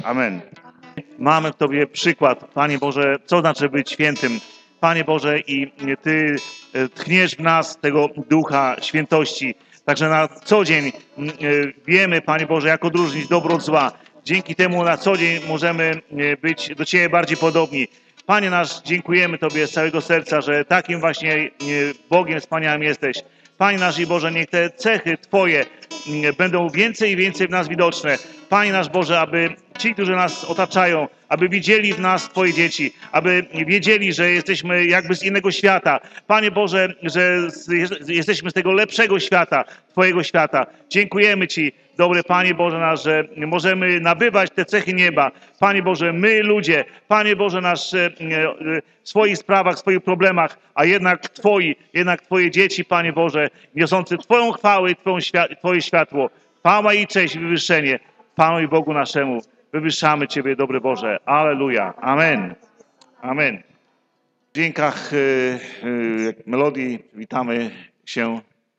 Amen. Mamy w Tobie przykład, Panie Boże, co znaczy być świętym. Panie Boże, i Ty tchniesz w nas tego ducha świętości. Także na co dzień wiemy, Panie Boże, jak odróżnić dobro od zła. Dzięki temu na co dzień możemy być do Ciebie bardziej podobni. Panie nasz, dziękujemy Tobie z całego serca, że takim właśnie Bogiem wspaniałym jesteś. Panie nasz i Boże, niech te cechy Twoje będą więcej i więcej w nas widoczne. Panie nasz Boże, aby ci, którzy nas otaczają, aby widzieli w nas Twoje dzieci, aby wiedzieli, że jesteśmy jakby z innego świata. Panie Boże, że jesteśmy z tego lepszego świata, Twojego świata. Dziękujemy Ci, dobry Panie Boże nasz, że możemy nabywać te cechy nieba. Panie Boże, my ludzie, Panie Boże nasz, w swoich sprawach, w swoich problemach, a jednak Twoje dzieci, Panie Boże, niosący Twoją chwałę i Twoje światło. Chwała i cześć i wywyższenie Panu i Bogu naszemu. Wywyższamy Ciebie, dobry Boże. Alleluja. Amen. Amen. W dźwiękach melodii witamy się.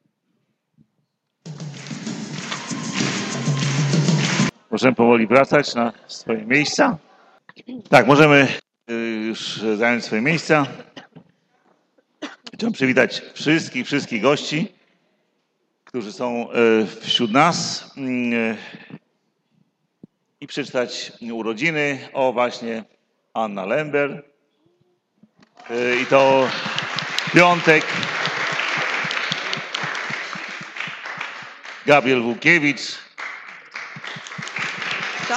Możemy powoli wracać na swoje miejsca. Tak, możemy już zająć swoje miejsca. Chciałem przywitać wszystkich gości, którzy są wśród nas i przeczytać urodziny. O, właśnie Anna Lember. I to piątek. Gabriel Włókiewicz. Co?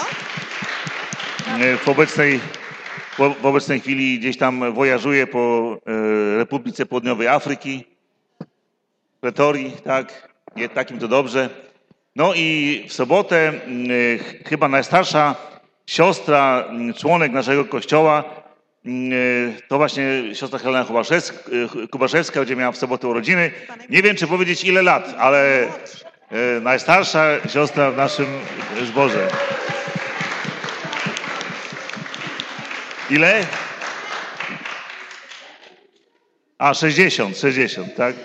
W obecnej chwili gdzieś tam wojażuje po Republice Południowej Afryki, Pretorii, tak, nie takim to dobrze. No i w sobotę chyba najstarsza siostra, członek naszego kościoła, to właśnie siostra Helena Kubaszewska, będzie miała w sobotę urodziny. Nie wiem, czy powiedzieć ile lat, ale najstarsza siostra w naszym zborze. Ile? A, 60, tak?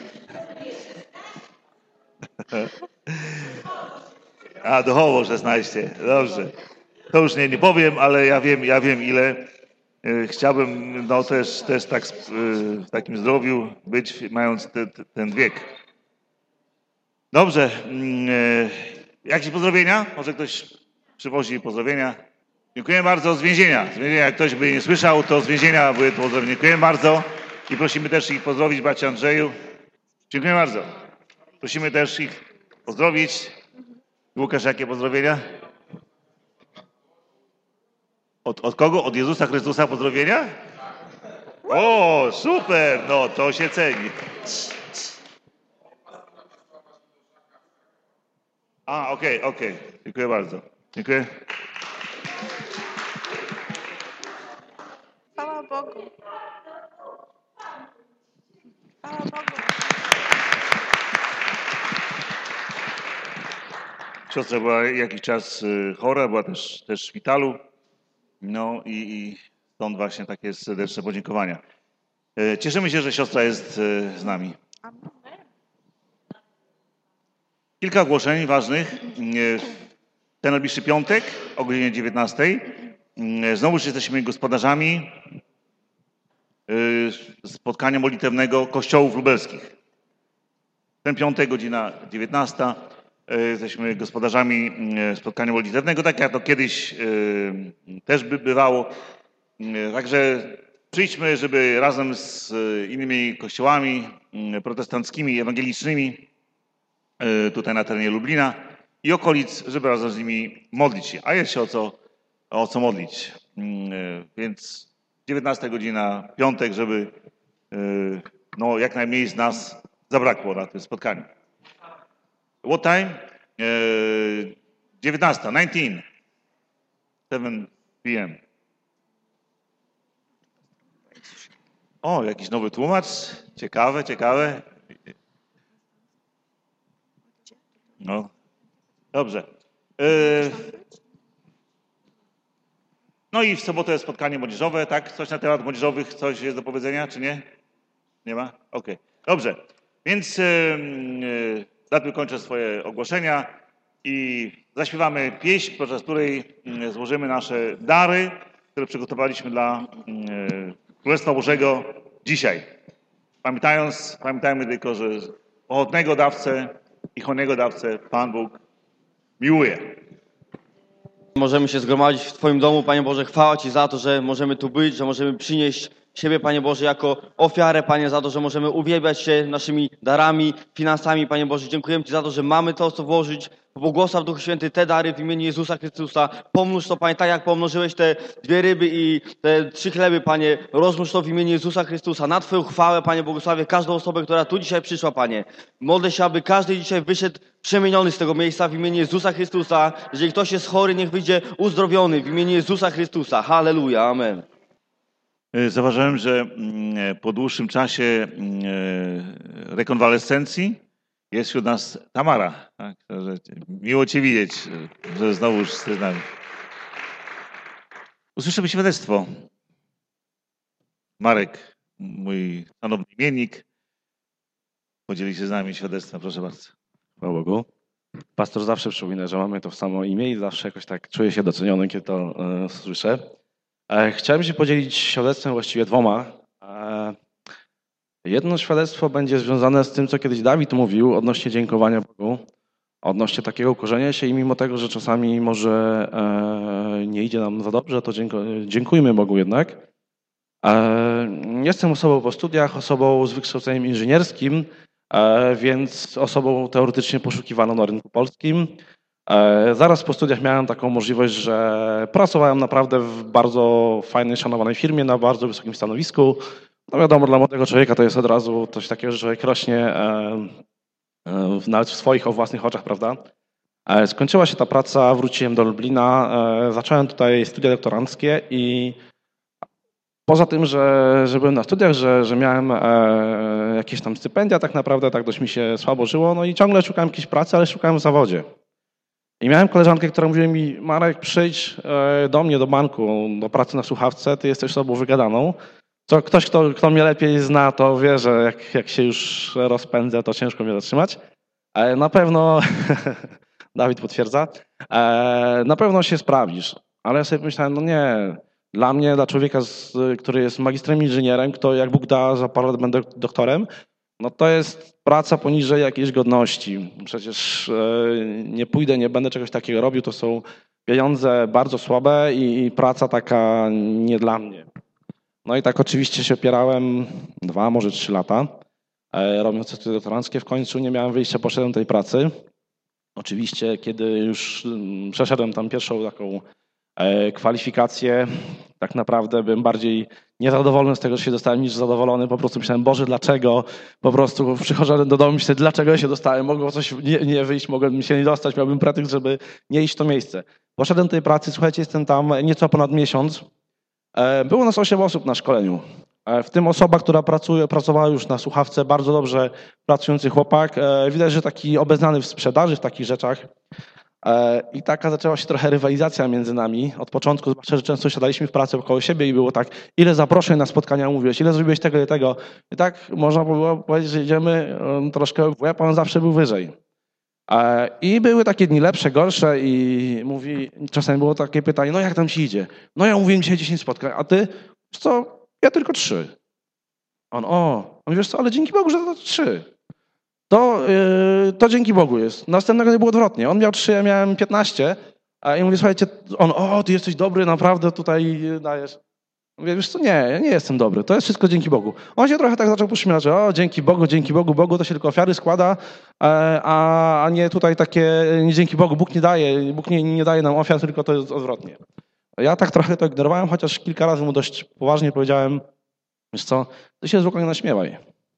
A, duchowo 16, dobrze. To już nie powiem, ale ja wiem ile. Chciałbym no też tak w takim zdrowiu być, mając ten wiek. Dobrze. Jakieś pozdrowienia? Może ktoś przywozi pozdrowienia? Dziękuję bardzo z więzienia. Jak ktoś by nie słyszał, to z więzienia były pozdrowienia. Dziękuję bardzo i prosimy też ich pozdrowić, bracie Andrzeju. Dziękuję bardzo. Prosimy też ich pozdrowić. Łukasz, jakie pozdrowienia? Od kogo? Od Jezusa Chrystusa pozdrowienia? O, super! No, to się ceni. A, okej. Dziękuję bardzo. Dziękuję. Chwała Bogu. Chwała Bogu. Siostra była jakiś czas chora, była też w szpitalu. No i stąd właśnie takie serdeczne podziękowania. Cieszymy się, że siostra jest z nami. Kilka ogłoszeń ważnych. Ten najbliższy piątek o godzinie 19. Znowuż jesteśmy gospodarzami spotkania modlitewnego Kościołów Lubelskich. Ten piątek, godzina 19. Jesteśmy gospodarzami spotkania modlitewnego, tak jak to kiedyś też by bywało. Także przyjdźmy, żeby razem z innymi kościołami protestanckimi, ewangelicznymi tutaj na terenie Lublina i okolic, żeby razem z nimi modlić się. A jest się o co modlić. Więc 19 godzina, piątek, żeby no, jak najmniej z nas zabrakło na tym spotkaniu. What time? 19, 7 p.m. O, jakiś nowy tłumacz. Ciekawe. No, dobrze. No i w sobotę spotkanie młodzieżowe, tak? Coś na temat młodzieżowych, coś jest do powiedzenia, czy nie? Nie ma? Okej. Dobrze. Więc najpierw kończę swoje ogłoszenia. i zaśpiewamy pieśń, podczas której złożymy nasze dary, które przygotowaliśmy dla Królestwa Bożego dzisiaj. Pamiętajmy tylko, że ochotnego dawcę i hojnego dawcę Pan Bóg miłuje. Możemy się zgromadzić w Twoim domu, Panie Boże. Chwała Ci za to, że możemy tu być, że możemy przynieść siebie, Panie Boże, jako ofiarę, Panie, za to, że możemy uwielbiać się naszymi darami, finansami, Panie Boże. Dziękujemy Ci za to, że mamy to, co włożyć. Pobłogosław Duchu Święty te dary w imieniu Jezusa Chrystusa. Pomnóż to, Panie, tak jak pomnożyłeś te 2 ryby i te 3 chleby, Panie. Rozmnóż to w imieniu Jezusa Chrystusa. Na Twoją chwałę, Panie, błogosławię każdą osobę, która tu dzisiaj przyszła, Panie. Modlę się, aby każdy dzisiaj wyszedł przemieniony z tego miejsca w imieniu Jezusa Chrystusa. Jeżeli ktoś jest chory, niech wyjdzie uzdrowiony w imieniu Jezusa Chrystusa. Halleluja. Amen. Zauważyłem, że po dłuższym czasie rekonwalescencji jest wśród nas Tamara. Tak? Miło Cię widzieć, że znowu jesteś z nami. Usłyszymy świadectwo. Marek, mój szanowny imiennik, podzieli się z nami świadectwem. Proszę bardzo. Chwała Bogu. Pastor zawsze przypomina, że mamy to w samo imię i zawsze jakoś tak czuję się doceniony, kiedy to słyszę. Chciałem się podzielić świadectwem właściwie 2. Jedno świadectwo będzie związane z tym, co kiedyś Dawid mówił odnośnie dziękowania Bogu, odnośnie takiego korzenia się i mimo tego, że czasami może nie idzie nam za dobrze, to dziękujmy Bogu jednak. Jestem osobą po studiach, osobą z wykształceniem inżynierskim, więc osobą teoretycznie poszukiwaną na rynku polskim. Zaraz po studiach miałem taką możliwość, że pracowałem naprawdę w bardzo fajnej, szanowanej firmie, na bardzo wysokim stanowisku. No wiadomo, dla młodego człowieka to jest od razu coś takiego, że człowiek rośnie nawet w swoich własnych oczach, prawda? Skończyła się ta praca, wróciłem do Lublina, zacząłem tutaj studia doktoranckie i poza tym, że byłem na studiach, że miałem jakieś tam stypendia, tak naprawdę tak dość mi się słabo żyło, no i ciągle szukałem jakiejś pracy, ale szukałem w zawodzie. I miałem koleżankę, która mówiła mi: Marek, przyjdź do mnie, do banku, do pracy na słuchawce, ty jesteś osobą wygadaną. To ktoś, kto mnie lepiej zna, to wie, że jak się już rozpędzę, to ciężko mnie zatrzymać. Na pewno, Dawid potwierdza, na pewno się sprawisz. Ale ja sobie myślałem, no nie, dla mnie, dla człowieka, który jest magistrem inżynierem, kto jak Bóg da, za parę lat będę doktorem, no to jest praca poniżej jakiejś godności. Przecież nie pójdę, nie będę czegoś takiego robił, to są pieniądze bardzo słabe i praca taka nie dla mnie. No i tak oczywiście się opierałem 2, może 3 lata, robiąc studia doktoranckie. W końcu nie miałem wyjścia, poszedłem do tej pracy. Oczywiście, kiedy już przeszedłem tam pierwszą taką kwalifikację, tak naprawdę byłem bardziej niezadowolony z tego, że się dostałem, niż zadowolony. Po prostu myślałem: Boże, dlaczego? Po prostu przychodzę do domu i myślę, dlaczego ja się dostałem? Mogło coś nie wyjść, mogłem się nie dostać, miałbym pretekst, żeby nie iść w to miejsce. Poszedłem do tej pracy, słuchajcie, jestem tam nieco ponad miesiąc. Było nas 8 osób na szkoleniu. W tym osoba, która pracowała już na słuchawce, bardzo dobrze pracujący chłopak. Widać, że taki obeznany w sprzedaży, w takich rzeczach. I taka zaczęła się trochę rywalizacja między nami od początku, zwłaszcza, że często siadaliśmy w pracy około siebie i było tak: ile zaproszeń na spotkania mówiłeś, ile zrobiłeś tego i tego. I tak można było powiedzieć, że idziemy troszkę w łeb, a on zawsze był wyżej. I były takie dni lepsze, gorsze i czasami było takie pytanie: no jak tam ci idzie? No ja mówiłem dzisiaj 10 spotkań, a ty? Wiesz co, ja tylko 3. On wiesz co, ale dzięki Bogu, że to 3. To dzięki Bogu jest. Następnego nie było odwrotnie. On miał 3, ja miałem 15. I mówię: słuchajcie, ty jesteś dobry, naprawdę tutaj dajesz. Mówię: wiesz co, nie, ja nie jestem dobry, to jest wszystko dzięki Bogu. On się trochę tak zaczął pośmiać, że dzięki Bogu, Bogu to się tylko ofiary składa, a nie tutaj takie, nie dzięki Bogu, Bóg nie daje, Bóg nie daje nam ofiar, tylko to jest odwrotnie. Ja tak trochę to ignorowałem, chociaż kilka razy mu dość poważnie powiedziałem: wiesz co, ty się zwykle nie naśmiewaj.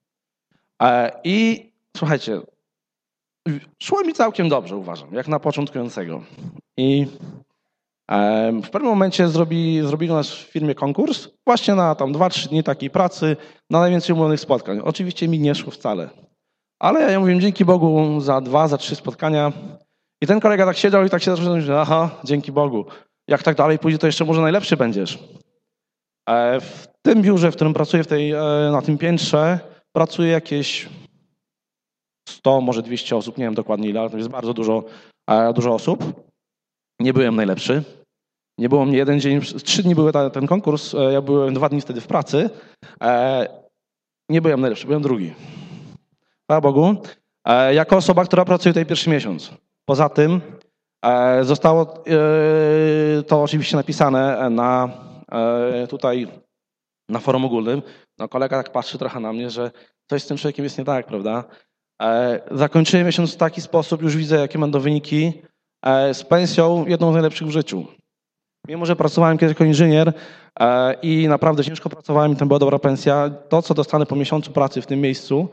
I słuchajcie, szło mi całkiem dobrze, uważam, jak na początkującego. I w pewnym momencie zrobili u nas w firmie konkurs właśnie na tam 2-3 dni takiej pracy, na najwięcej umówionych spotkań. Oczywiście mi nie szło wcale. Ale ja mówię: dzięki Bogu za 2, za 3 spotkania. I ten kolega tak siedział i tak się zaczął myśleć: aha, dzięki Bogu. Jak tak dalej pójdzie, to jeszcze może najlepszy będziesz. W tym biurze, w którym pracuję, na tym piętrze, pracuje jakieś 100, może 200 osób, nie wiem dokładnie ile, ale to jest bardzo dużo dużo osób. Nie byłem najlepszy. Nie było mnie jeden dzień, 3 dni były ten konkurs, ja byłem 2 dni wtedy w pracy. Nie byłem najlepszy, byłem drugi. Chwała Bogu. Jako osoba, która pracuje tutaj pierwszy miesiąc. Poza tym zostało to oczywiście napisane tutaj na forum ogólnym. No, kolega tak patrzy trochę na mnie, że coś z tym człowiekiem jest nie tak, prawda? Zakończyłem miesiąc w taki sposób, już widzę, jakie będą wyniki, z pensją jedną z najlepszych w życiu. Mimo że pracowałem kiedyś jako inżynier i naprawdę ciężko pracowałem i tam była dobra pensja, to, co dostanę po miesiącu pracy w tym miejscu,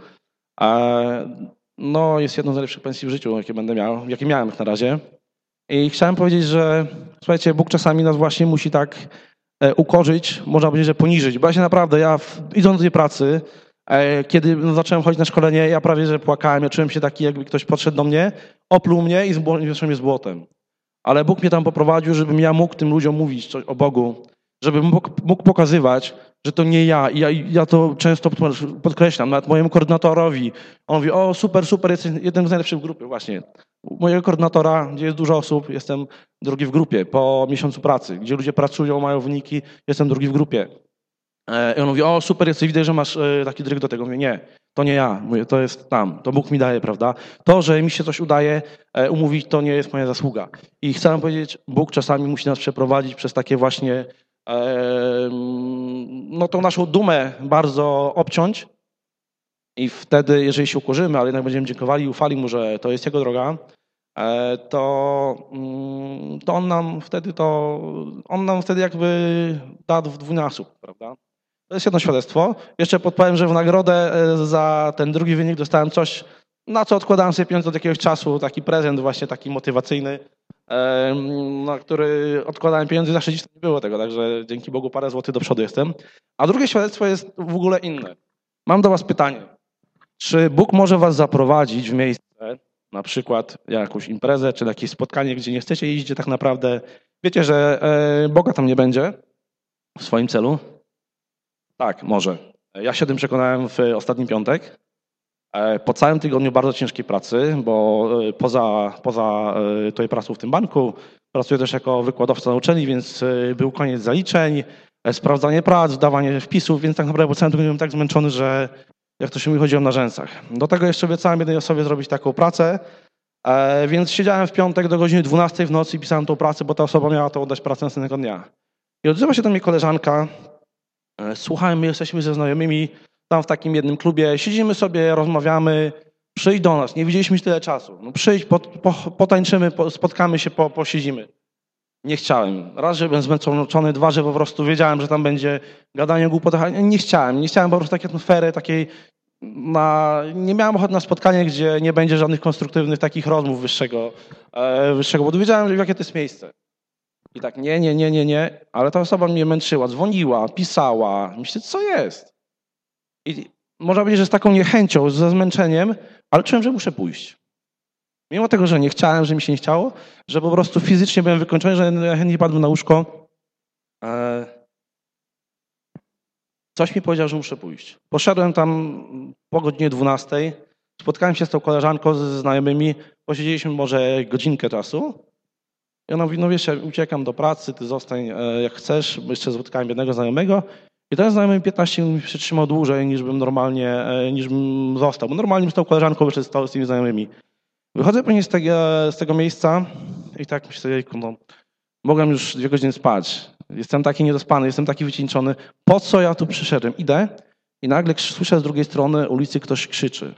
no, jest jedną z najlepszych pensji w życiu, jakie miałem na razie. I chciałem powiedzieć, że słuchajcie, Bóg czasami nas właśnie musi tak ukorzyć, można powiedzieć, że poniżyć. Bo ja się naprawdę, idąc do tej pracy, kiedy zacząłem chodzić na szkolenie, ja prawie że płakałem, ja czułem się taki, jakby ktoś podszedł do mnie, opluł mnie i zmieszał mnie z błotem. Ale Bóg mnie tam poprowadził, żebym ja mógł tym ludziom mówić coś o Bogu, żebym mógł pokazywać, że to nie ja. I ja to często podkreślam, nawet mojemu koordynatorowi. On mówi, o super, jesteś jednym z najlepszych w grupie właśnie. U mojego koordynatora, gdzie jest dużo osób, jestem drugi w grupie po miesiącu pracy. Gdzie ludzie pracują, mają wyniki, jestem drugi w grupie. I on mówi, o super, jesteś, widać, że masz taki dryg do tego. Mówię, nie, to nie ja, mówię, to jest tam, to Bóg mi daje, prawda? To, że mi się coś udaje umówić, to nie jest moja zasługa. I chcę wam powiedzieć, Bóg czasami musi nas przeprowadzić przez takie właśnie, no tą naszą dumę bardzo obciąć i wtedy, jeżeli się ukorzymy, ale jednak będziemy dziękowali i ufali Mu, że to jest Jego droga, to On nam wtedy jakby da w dwójnasób, prawda? To jest jedno świadectwo. Jeszcze podpowiem, że w nagrodę za ten drugi wynik dostałem coś, na co odkładałem sobie pieniądze od jakiegoś czasu, taki prezent właśnie taki motywacyjny, na który odkładałem pieniądze i zawsze dziś nie było tego, także dzięki Bogu parę złotych do przodu jestem. A drugie świadectwo jest w ogóle inne. Mam do was pytanie. Czy Bóg może was zaprowadzić w miejsce, na przykład jakąś imprezę, czy jakieś spotkanie, gdzie nie chcecie iść, gdzie tak naprawdę wiecie, że Boga tam nie będzie w swoim celu? Tak, może. Ja się o tym przekonałem w ostatni piątek. Po całym tygodniu bardzo ciężkiej pracy, bo poza tutaj pracą w tym banku pracuję też jako wykładowca na uczelni, więc był koniec zaliczeń, sprawdzanie prac, dawanie wpisów, więc tak naprawdę po całym tygodniu byłem tak zmęczony, że jak to się mówi, chodziłem na rzęsach. Do tego jeszcze obiecałem jednej osobie zrobić taką pracę, więc siedziałem w piątek do godziny 12 w nocy i pisałem tą pracę, bo ta osoba miała to oddać pracę następnego dnia. I odzywa się do mnie koleżanka, słuchaj, my jesteśmy ze znajomymi tam w takim jednym klubie, siedzimy sobie, rozmawiamy, przyjdź do nas, nie widzieliśmy już tyle czasu. No przyjdź, potańczymy, spotkamy się, posiedzimy. Nie chciałem. Raz, że byłem zmęczony, dwa, że po prostu wiedziałem, że tam będzie gadanie o głupotach. Nie chciałem po prostu takiej atmosfery, nie miałem ochoty na spotkanie, gdzie nie będzie żadnych konstruktywnych takich rozmów wyższego, bo wiedziałem, jakie to jest miejsce. I tak nie, ale ta osoba mnie męczyła, dzwoniła, pisała. Myślę, co jest? I można powiedzieć, że z taką niechęcią, ze zmęczeniem, ale czułem, że muszę pójść. Mimo tego, że nie chciałem, że mi się nie chciało, że po prostu fizycznie byłem wykończony, że chętnie padłem na łóżko. Coś mi powiedział, że muszę pójść. Poszedłem tam po godzinie 12, spotkałem się z tą koleżanką, ze znajomymi, posiedzieliśmy może godzinkę czasu. I ona mówi, no wiesz, ja uciekam do pracy, ty zostań jak chcesz, bo jeszcze spotkałem jednego znajomego. I ten znajomy 15 minut mi przytrzymał dłużej, niż bym został. Bo normalnie bym z tą koleżanką wyszedł z tymi znajomymi. Wychodzę później z tego miejsca i tak myślę, jejku, no, mogłem już 2 godziny spać. Jestem taki niedospany, jestem taki wycieńczony. Po co ja tu przyszedłem? Idę i nagle słyszę z drugiej strony ulicy ktoś krzyczy.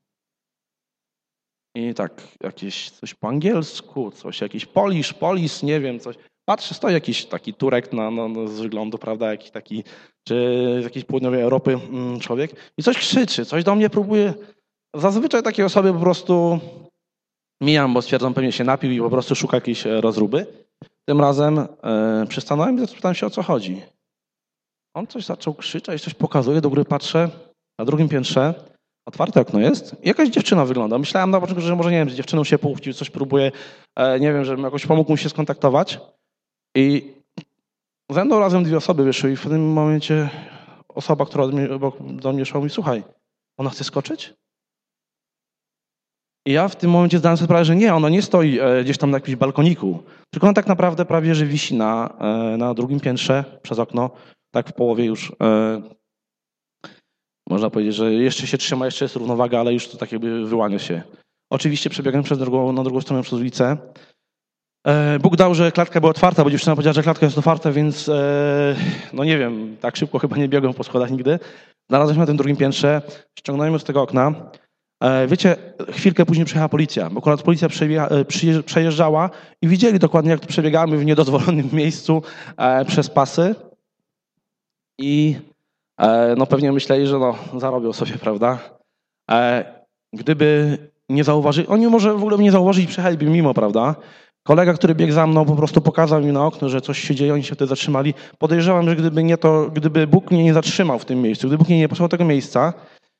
I tak jakieś coś po angielsku, coś jakiś polis, nie wiem, coś. Patrzę, stoi jakiś taki Turek z wyglądu, prawda, jakiś taki, czy z jakiejś południowej Europy człowiek i coś krzyczy, coś do mnie próbuje. Zazwyczaj takie osoby po prostu mijam, bo stwierdzam, pewnie się napił i po prostu szuka jakiejś rozruby. Tym razem przystanąłem i zapytałem się, o co chodzi. On coś zaczął krzyczeć, coś pokazuje, do góry patrzę, na drugim piętrze otwarte okno jest i jakaś dziewczyna wygląda. Myślałem na początku, że może, nie wiem, z dziewczyną się pokłócił, coś próbuje, nie wiem, żebym jakoś pomógł mu się skontaktować. I ze mną razem 2 osoby wyszły i w pewnym momencie osoba, która do mnie szła, mówi, słuchaj, ona chce skoczyć? I ja w tym momencie zdałem sobie sprawę, że nie, ona nie stoi gdzieś tam na jakimś balkoniku, tylko ona tak naprawdę prawie, że wisi na drugim piętrze przez okno, tak w połowie już. Można powiedzieć, że jeszcze się trzyma, jeszcze jest równowaga, ale już to tak jakby wyłania się. Oczywiście przebiegłem na drugą stronę przez ulicę. Bóg dał, że klatka była otwarta, bo dziewczyna powiedziała, że klatka jest otwarta, więc no nie wiem, tak szybko chyba nie biegłem po schodach nigdy. Znalazłem się na tym drugim piętrze, ściągnąłem ją z tego okna. Wiecie, chwilkę później przyjechała policja, bo akurat policja przejeżdżała i widzieli dokładnie, jak tu przebiegamy w niedozwolonym miejscu przez pasy. I no pewnie myśleli, że no zarobią sobie, prawda? Gdyby nie zauważyli, oni może w ogóle nie zauważyli, przejechaliby mimo, prawda? Kolega, który biegł za mną, po prostu pokazał mi na okno, że coś się dzieje, oni się wtedy zatrzymali. Podejrzewam, że gdyby nie to, gdyby Bóg mnie nie zatrzymał w tym miejscu, gdyby Bóg mnie nie posłał do tego miejsca,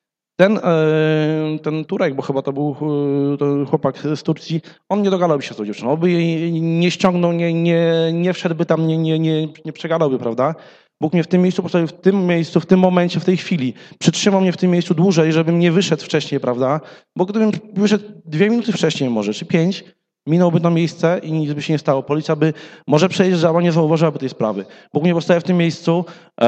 ten Turek, bo chyba to był to chłopak z Turcji, on nie dogadałby się z tą dziewczyną, on by jej nie ściągnął, nie wszedłby tam, nie przegadałby, prawda? Bóg mnie w tym miejscu postawił, w tym momencie, w tej chwili. Przytrzymał mnie w tym miejscu dłużej, żebym nie wyszedł wcześniej, prawda? Bo gdybym wyszedł 2 minuty wcześniej może, czy 5, minąłby to miejsce i nic by się nie stało. Policja by może przejeżdżała, nie zauważyłaby tej sprawy. Bóg mnie postawił w tym miejscu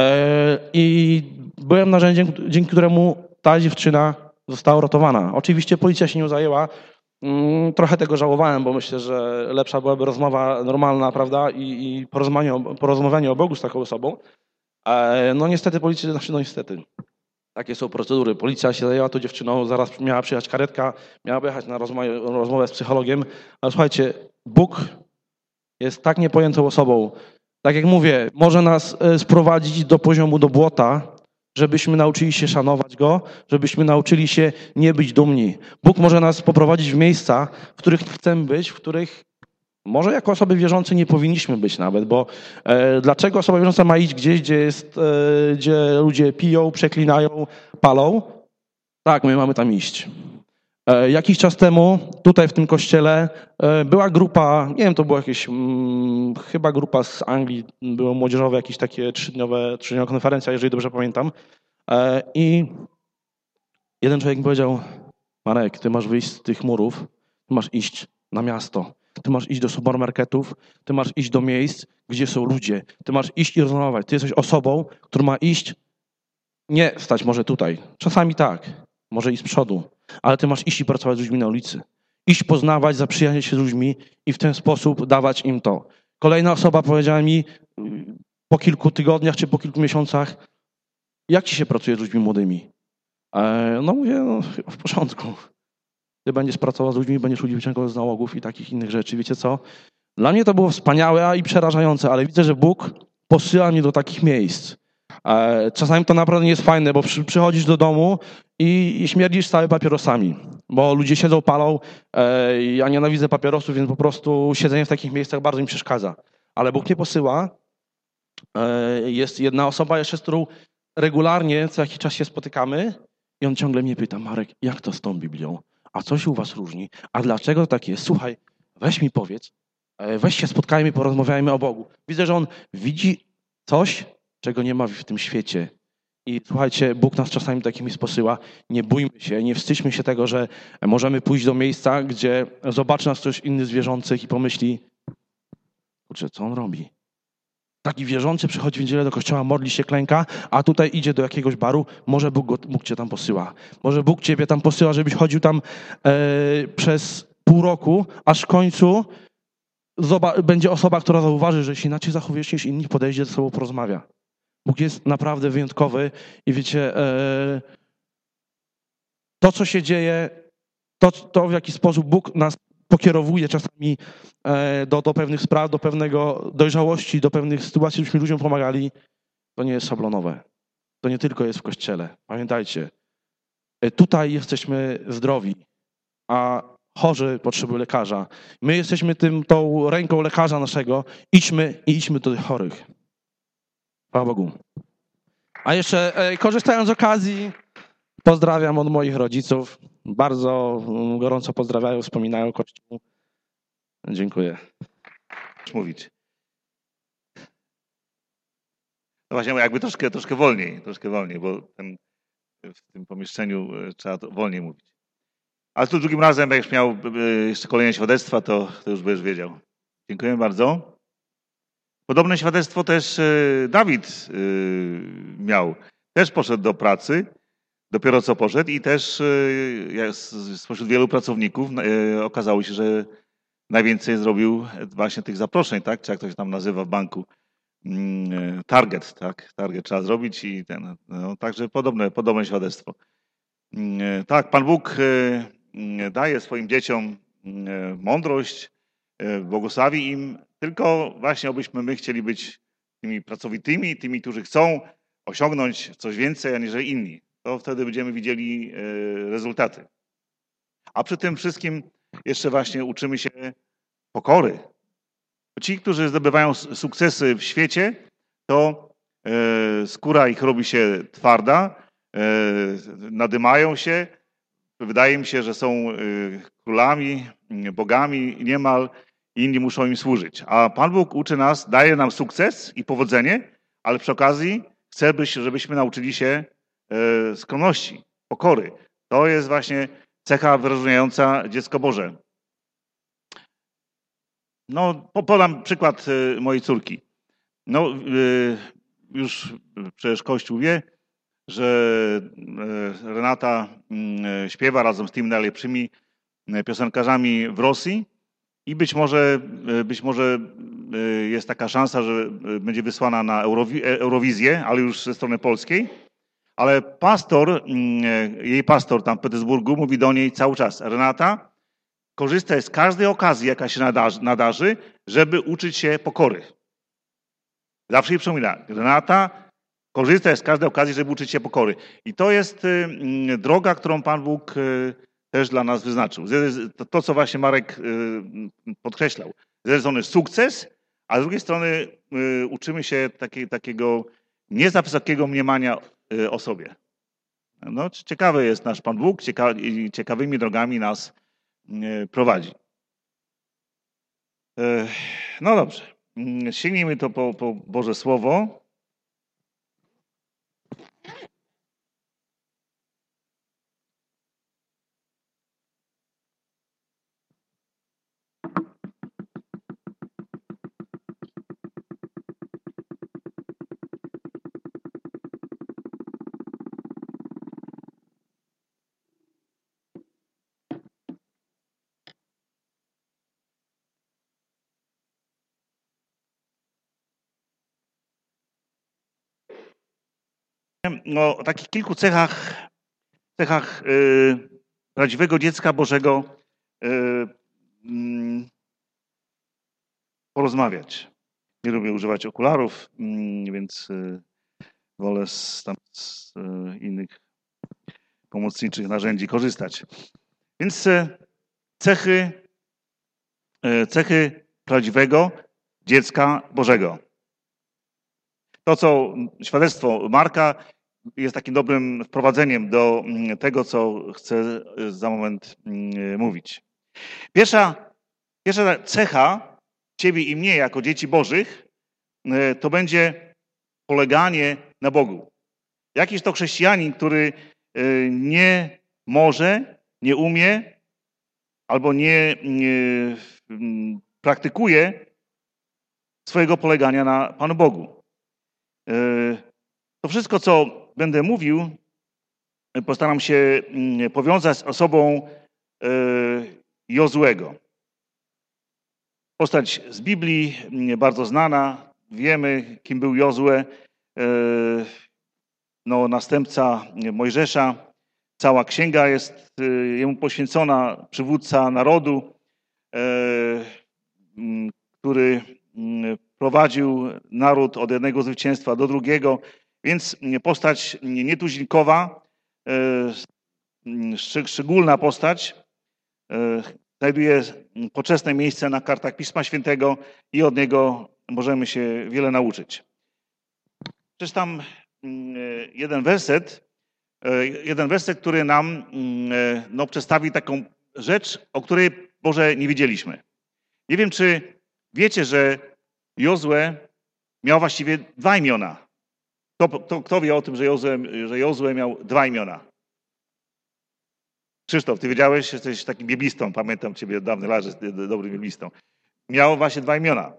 i byłem narzędziem, dzięki któremu ta dziewczyna została uratowana. Oczywiście policja się nią zajęła. Trochę tego żałowałem, bo myślę, że lepsza byłaby rozmowa normalna, prawda? I porozmawianie o Bogu z taką osobą. No niestety policja, no niestety. Takie są procedury. Policja się zajęła tą dziewczyną, zaraz miała przyjechać karetka, miała jechać na rozmowę z psychologiem. Ale słuchajcie, Bóg jest tak niepojętą osobą. Tak jak mówię, może nas sprowadzić do poziomu do błota, żebyśmy nauczyli się szanować Go, żebyśmy nauczyli się nie być dumni. Bóg może nas poprowadzić w miejsca, w których chcemy być, w których może jako osoby wierzące nie powinniśmy być nawet, bo dlaczego osoba wierząca ma iść gdzieś, gdzie ludzie piją, przeklinają, palą? Tak, my mamy tam iść. Jakiś czas temu tutaj w tym kościele była grupa, nie wiem, to była jakieś, chyba grupa z Anglii, było młodzieżowe, jakieś takie 3-dniowa konferencja, jeżeli dobrze pamiętam. I jeden człowiek mi powiedział: Marek, ty masz wyjść z tych murów, ty masz iść na miasto, ty masz iść do supermarketów, ty masz iść do miejsc, gdzie są ludzie, ty masz iść i rozmawiać. Ty jesteś osobą, która ma iść, nie stać może tutaj, czasami tak, może i z przodu, ale ty masz iść i pracować z ludźmi na ulicy. Iść poznawać, zaprzyjaźnić się z ludźmi i w ten sposób dawać im to. Kolejna osoba powiedziała mi po kilku tygodniach czy po kilku miesiącach: jak ci się pracuje z ludźmi młodymi? No mówię, no, w porządku. Ty będziesz pracował z ludźmi, będziesz ludzi wyciągał z nałogów i takich innych rzeczy. Wiecie co? Dla mnie to było wspaniałe i przerażające, ale widzę, że Bóg posyła mnie do takich miejsc. Czasami to naprawdę nie jest fajne, bo przychodzisz do domu i śmierdzisz cały papierosami, bo ludzie siedzą, palą. Ja nienawidzę papierosów, więc po prostu siedzenie w takich miejscach bardzo mi przeszkadza. Ale Bóg mnie posyła. Jest jedna osoba jeszcze, z którą regularnie co jakiś czas się spotykamy i on ciągle mnie pyta: Marek, jak to z tą Biblią? A co się u was różni? A dlaczego tak jest? Słuchaj, weź mi powiedz, weź się spotkajmy, porozmawiajmy o Bogu. Widzę, że on widzi coś, czego nie ma w tym świecie. I słuchajcie, Bóg nas czasami takimi posyła. Nie bójmy się, nie wstydźmy się tego, że możemy pójść do miejsca, gdzie zobaczy nas ktoś inny z wierzących i pomyśli: kurczę, co on robi? Taki wierzący przychodzi w niedzielę do kościoła, modli się, klęka, a tutaj idzie do jakiegoś baru. Może Bóg cię tam posyła. Może Bóg ciebie tam posyła, żebyś chodził tam przez pół roku, aż w końcu będzie osoba, która zauważy, że się inaczej zachowujesz niż inni, podejdzie ze sobą, porozmawia. Bóg jest naprawdę wyjątkowy i wiecie, to co się dzieje, to w jaki sposób Bóg nas pokierowuje czasami do pewnych spraw, do pewnego dojrzałości, do pewnych sytuacji, żebyśmy ludziom pomagali, to nie jest szablonowe. To nie tylko jest w kościele. Pamiętajcie, tutaj jesteśmy zdrowi, a chorzy potrzebują lekarza. My jesteśmy tą ręką lekarza naszego. Idźmy do tych chorych. Chwała Bogu. A jeszcze korzystając z okazji, pozdrawiam od moich rodziców. Bardzo gorąco pozdrawiają, wspominają Kościół. Dziękuję. Mówić. No właśnie, jakby troszkę wolniej, bo w tym pomieszczeniu trzeba wolniej mówić. Ale tu drugim razem, jak już miał jeszcze kolejne świadectwa, to już będziesz wiedział. Dziękuję bardzo. Podobne świadectwo też Dawid miał. Też poszedł do pracy, dopiero co poszedł i też spośród wielu pracowników okazało się, że najwięcej zrobił właśnie tych zaproszeń, tak? Czy jak to się tam nazywa w banku? Target, tak? Target trzeba zrobić i także podobne świadectwo. Tak, Pan Bóg daje swoim dzieciom mądrość, błogosławi im, tylko właśnie abyśmy my chcieli być tymi pracowitymi, tymi, którzy chcą osiągnąć coś więcej, aniżeli inni. To wtedy będziemy widzieli rezultaty. A przy tym wszystkim jeszcze właśnie uczymy się pokory. Ci, którzy zdobywają sukcesy w świecie, to skóra ich robi się twarda, nadymają się, wydaje mi się, że są królami, bogami niemal i inni muszą im służyć. A Pan Bóg uczy nas, daje nam sukces i powodzenie, ale przy okazji chce, żebyśmy nauczyli się skromności, pokory. To jest właśnie cecha wyróżniająca dziecko Boże. No, podam przykład mojej córki. No, już przecież Kościół wie, że Renata śpiewa razem z tymi najlepszymi piosenkarzami w Rosji i być może jest taka szansa, że będzie wysłana na Eurowizję, ale już ze strony polskiej. Ale jej pastor tam w Petersburgu mówi do niej cały czas: Renata, korzystaj z każdej okazji, jaka się nadarzy, żeby uczyć się pokory. Zawsze jej przypomina: Renata, korzystaj z każdej okazji, żeby uczyć się pokory. I to jest droga, którą Pan Bóg też dla nas wyznaczył. To, co właśnie Marek podkreślał. Z jednej strony sukces, a z drugiej strony uczymy się takiego nie za wysokiego mniemania o sobie. No, ciekawy jest nasz Pan Bóg i ciekawymi drogami nas prowadzi. No dobrze. Sięgnijmy to po Boże Słowo. O takich kilku cechach prawdziwego dziecka Bożego porozmawiać. Nie lubię używać okularów, więc wolę z innych pomocniczych narzędzi korzystać. Więc cechy prawdziwego dziecka Bożego. To, co świadectwo Marka jest takim dobrym wprowadzeniem do tego, co chcę za moment mówić. Pierwsza cecha ciebie i mnie jako dzieci Bożych to będzie poleganie na Bogu. Jakiś to chrześcijanin, który nie może, nie umie albo nie praktykuje swojego polegania na Panu Bogu. To wszystko, co będę mówił, postaram się powiązać z osobą Jozuego. Postać z Biblii, bardzo znana. Wiemy, kim był Jozue. Następca Mojżesza. Cała księga jest jemu poświęcona, przywódca narodu, który prowadził naród od jednego zwycięstwa do drugiego, więc postać nietuzinkowa, szczególna postać, znajduje poczesne miejsce na kartach Pisma Świętego i od niego możemy się wiele nauczyć. Przeczytam jeden werset, który nam przedstawi taką rzecz, o której może nie wiedzieliśmy. Nie wiem, czy wiecie, że Jozue miał właściwie 2 imiona. Kto wie o tym, że Jozue miał 2 imiona? Krzysztof, ty wiedziałeś, jesteś takim biblistą, pamiętam ciebie od dawnych lat, że jesteś dobrym biblistą. Miał właśnie 2 imiona.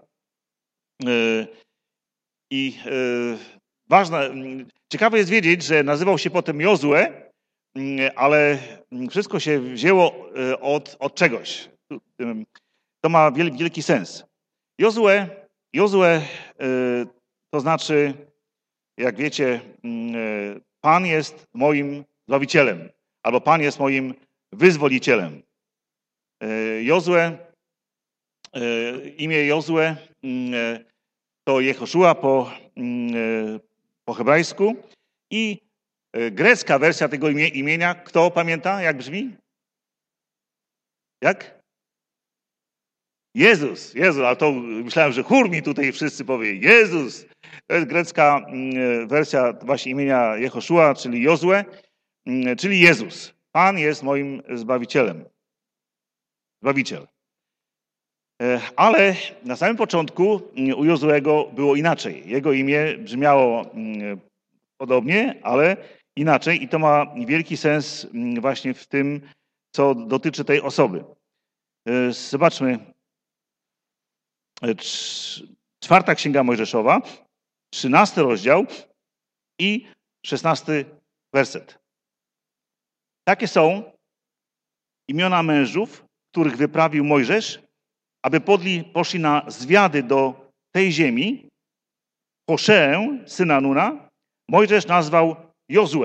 I ważne, ciekawe jest wiedzieć, że nazywał się potem Jozue, ale wszystko się wzięło od czegoś. To ma wielki sens. Jozue to znaczy, jak wiecie, Pan jest moim Zbawicielem, albo Pan jest moim Wyzwolicielem. Imię Jozue to Jehoszua po hebrajsku i grecka wersja tego imienia, kto pamięta, jak brzmi? Jak? Jezus, ale to myślałem, że chór mi tutaj wszyscy powie. Jezus! To jest grecka wersja właśnie imienia Jehoszua, czyli Jozue, czyli Jezus. Pan jest moim Zbawicielem. Zbawiciel. Ale na samym początku u Jozuego było inaczej. Jego imię brzmiało podobnie, ale inaczej i to ma wielki sens właśnie w tym, co dotyczy tej osoby. Zobaczmy. 4. Księga Mojżeszowa, 13 rozdział i 16 werset. Takie są imiona mężów, których wyprawił Mojżesz, aby poszli na zwiady do tej ziemi. Hoszeę, syna Nuna, Mojżesz nazwał Jozue.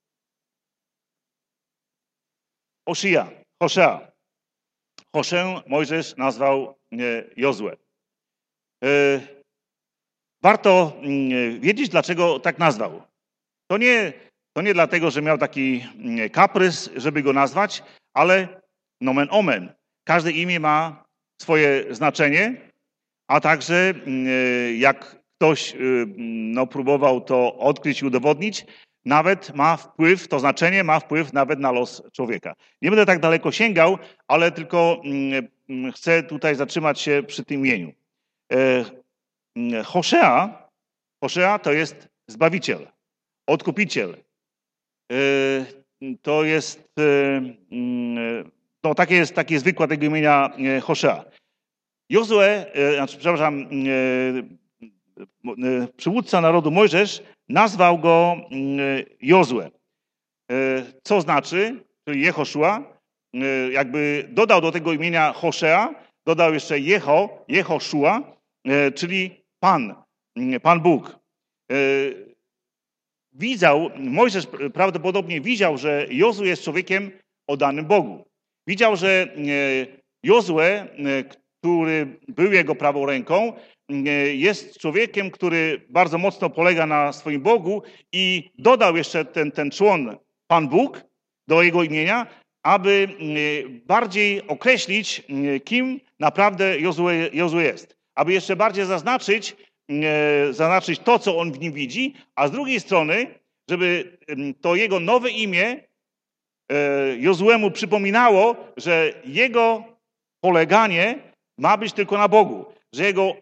Hoszea. Hoszeę Mojżesz nazwał Jozue. Warto wiedzieć, dlaczego tak nazwał. To nie dlatego, że miał taki kaprys, żeby go nazwać, ale nomen omen. Każde imię ma swoje znaczenie, a także jak ktoś próbował to odkryć i udowodnić, nawet ma wpływ, to znaczenie ma wpływ nawet na los człowieka. Nie będę tak daleko sięgał, ale tylko chcę tutaj zatrzymać się przy tym imieniu. Hoszea to jest Zbawiciel, Odkupiciel. To jest, no taki jest wykład tego imienia Hoszea. Przywódca narodu Mojżesz nazwał go Jozue. Co znaczy, czyli Jehoszua, jakby dodał do tego imienia Hoszea, dodał jeszcze Jehoszua, czyli Pan Bóg. Mojżesz prawdopodobnie widział, że Jozue jest człowiekiem oddanym Bogu. Widział, że Jozue, który był jego prawą ręką, jest człowiekiem, który bardzo mocno polega na swoim Bogu i dodał jeszcze ten człon Pan Bóg do jego imienia, aby bardziej określić, kim naprawdę Jozue jest. Aby jeszcze bardziej zaznaczyć to, co on w nim widzi, a z drugiej strony, żeby to jego nowe imię Jozuemu przypominało, że jego poleganie ma być tylko na Bogu, że jego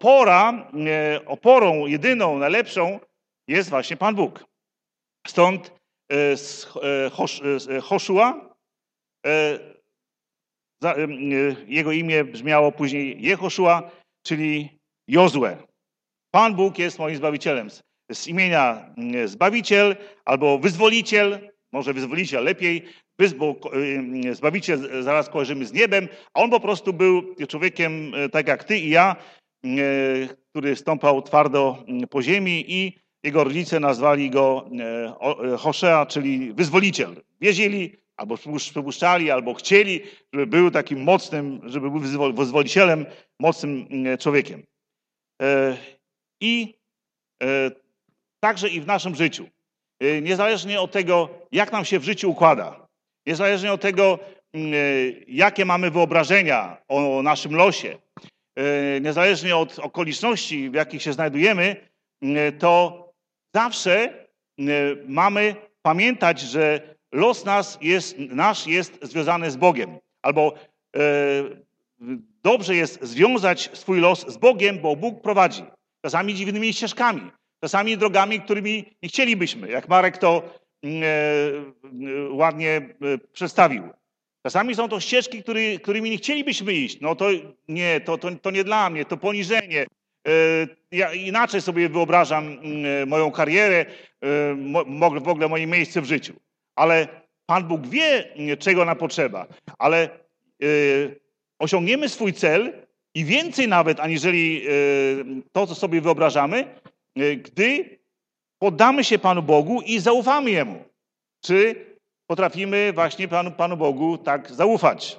oporą jedyną, najlepszą jest właśnie Pan Bóg. Stąd Hoszua, jego imię brzmiało później Jehoszua, czyli Jozue. Pan Bóg jest moim Zbawicielem. Z imienia Zbawiciel albo Wyzwoliciel, może Wyzwoliciel lepiej, bo Zbawiciel zaraz kojarzymy z niebem, a on po prostu był człowiekiem tak jak ty i ja, który stąpał twardo po ziemi i jego rodzice nazwali go Hoszea, czyli Wyzwoliciel. Wierzyli, albo przypuszczali, albo chcieli, żeby był takim mocnym, żeby był wyzwolicielem, mocnym człowiekiem. I także i w naszym życiu. Niezależnie od tego, jak nam się w życiu układa, niezależnie od tego, jakie mamy wyobrażenia o naszym losie, niezależnie od okoliczności, w jakich się znajdujemy, to zawsze mamy pamiętać, że los nasz jest związany z Bogiem. Albo dobrze jest związać swój los z Bogiem, bo Bóg prowadzi. Czasami dziwnymi ścieżkami, czasami drogami, którymi nie chcielibyśmy. Jak Marek to ładnie przedstawił. Czasami są to ścieżki, którymi nie chcielibyśmy iść. No to nie, to nie dla mnie, to poniżenie. Ja inaczej sobie wyobrażam moją karierę, w ogóle moje miejsce w życiu. Ale Pan Bóg wie, czego nam potrzeba. Ale osiągniemy swój cel i więcej nawet, aniżeli to, co sobie wyobrażamy, gdy poddamy się Panu Bogu i zaufamy Jemu. Czy potrafimy właśnie Panu Bogu tak zaufać,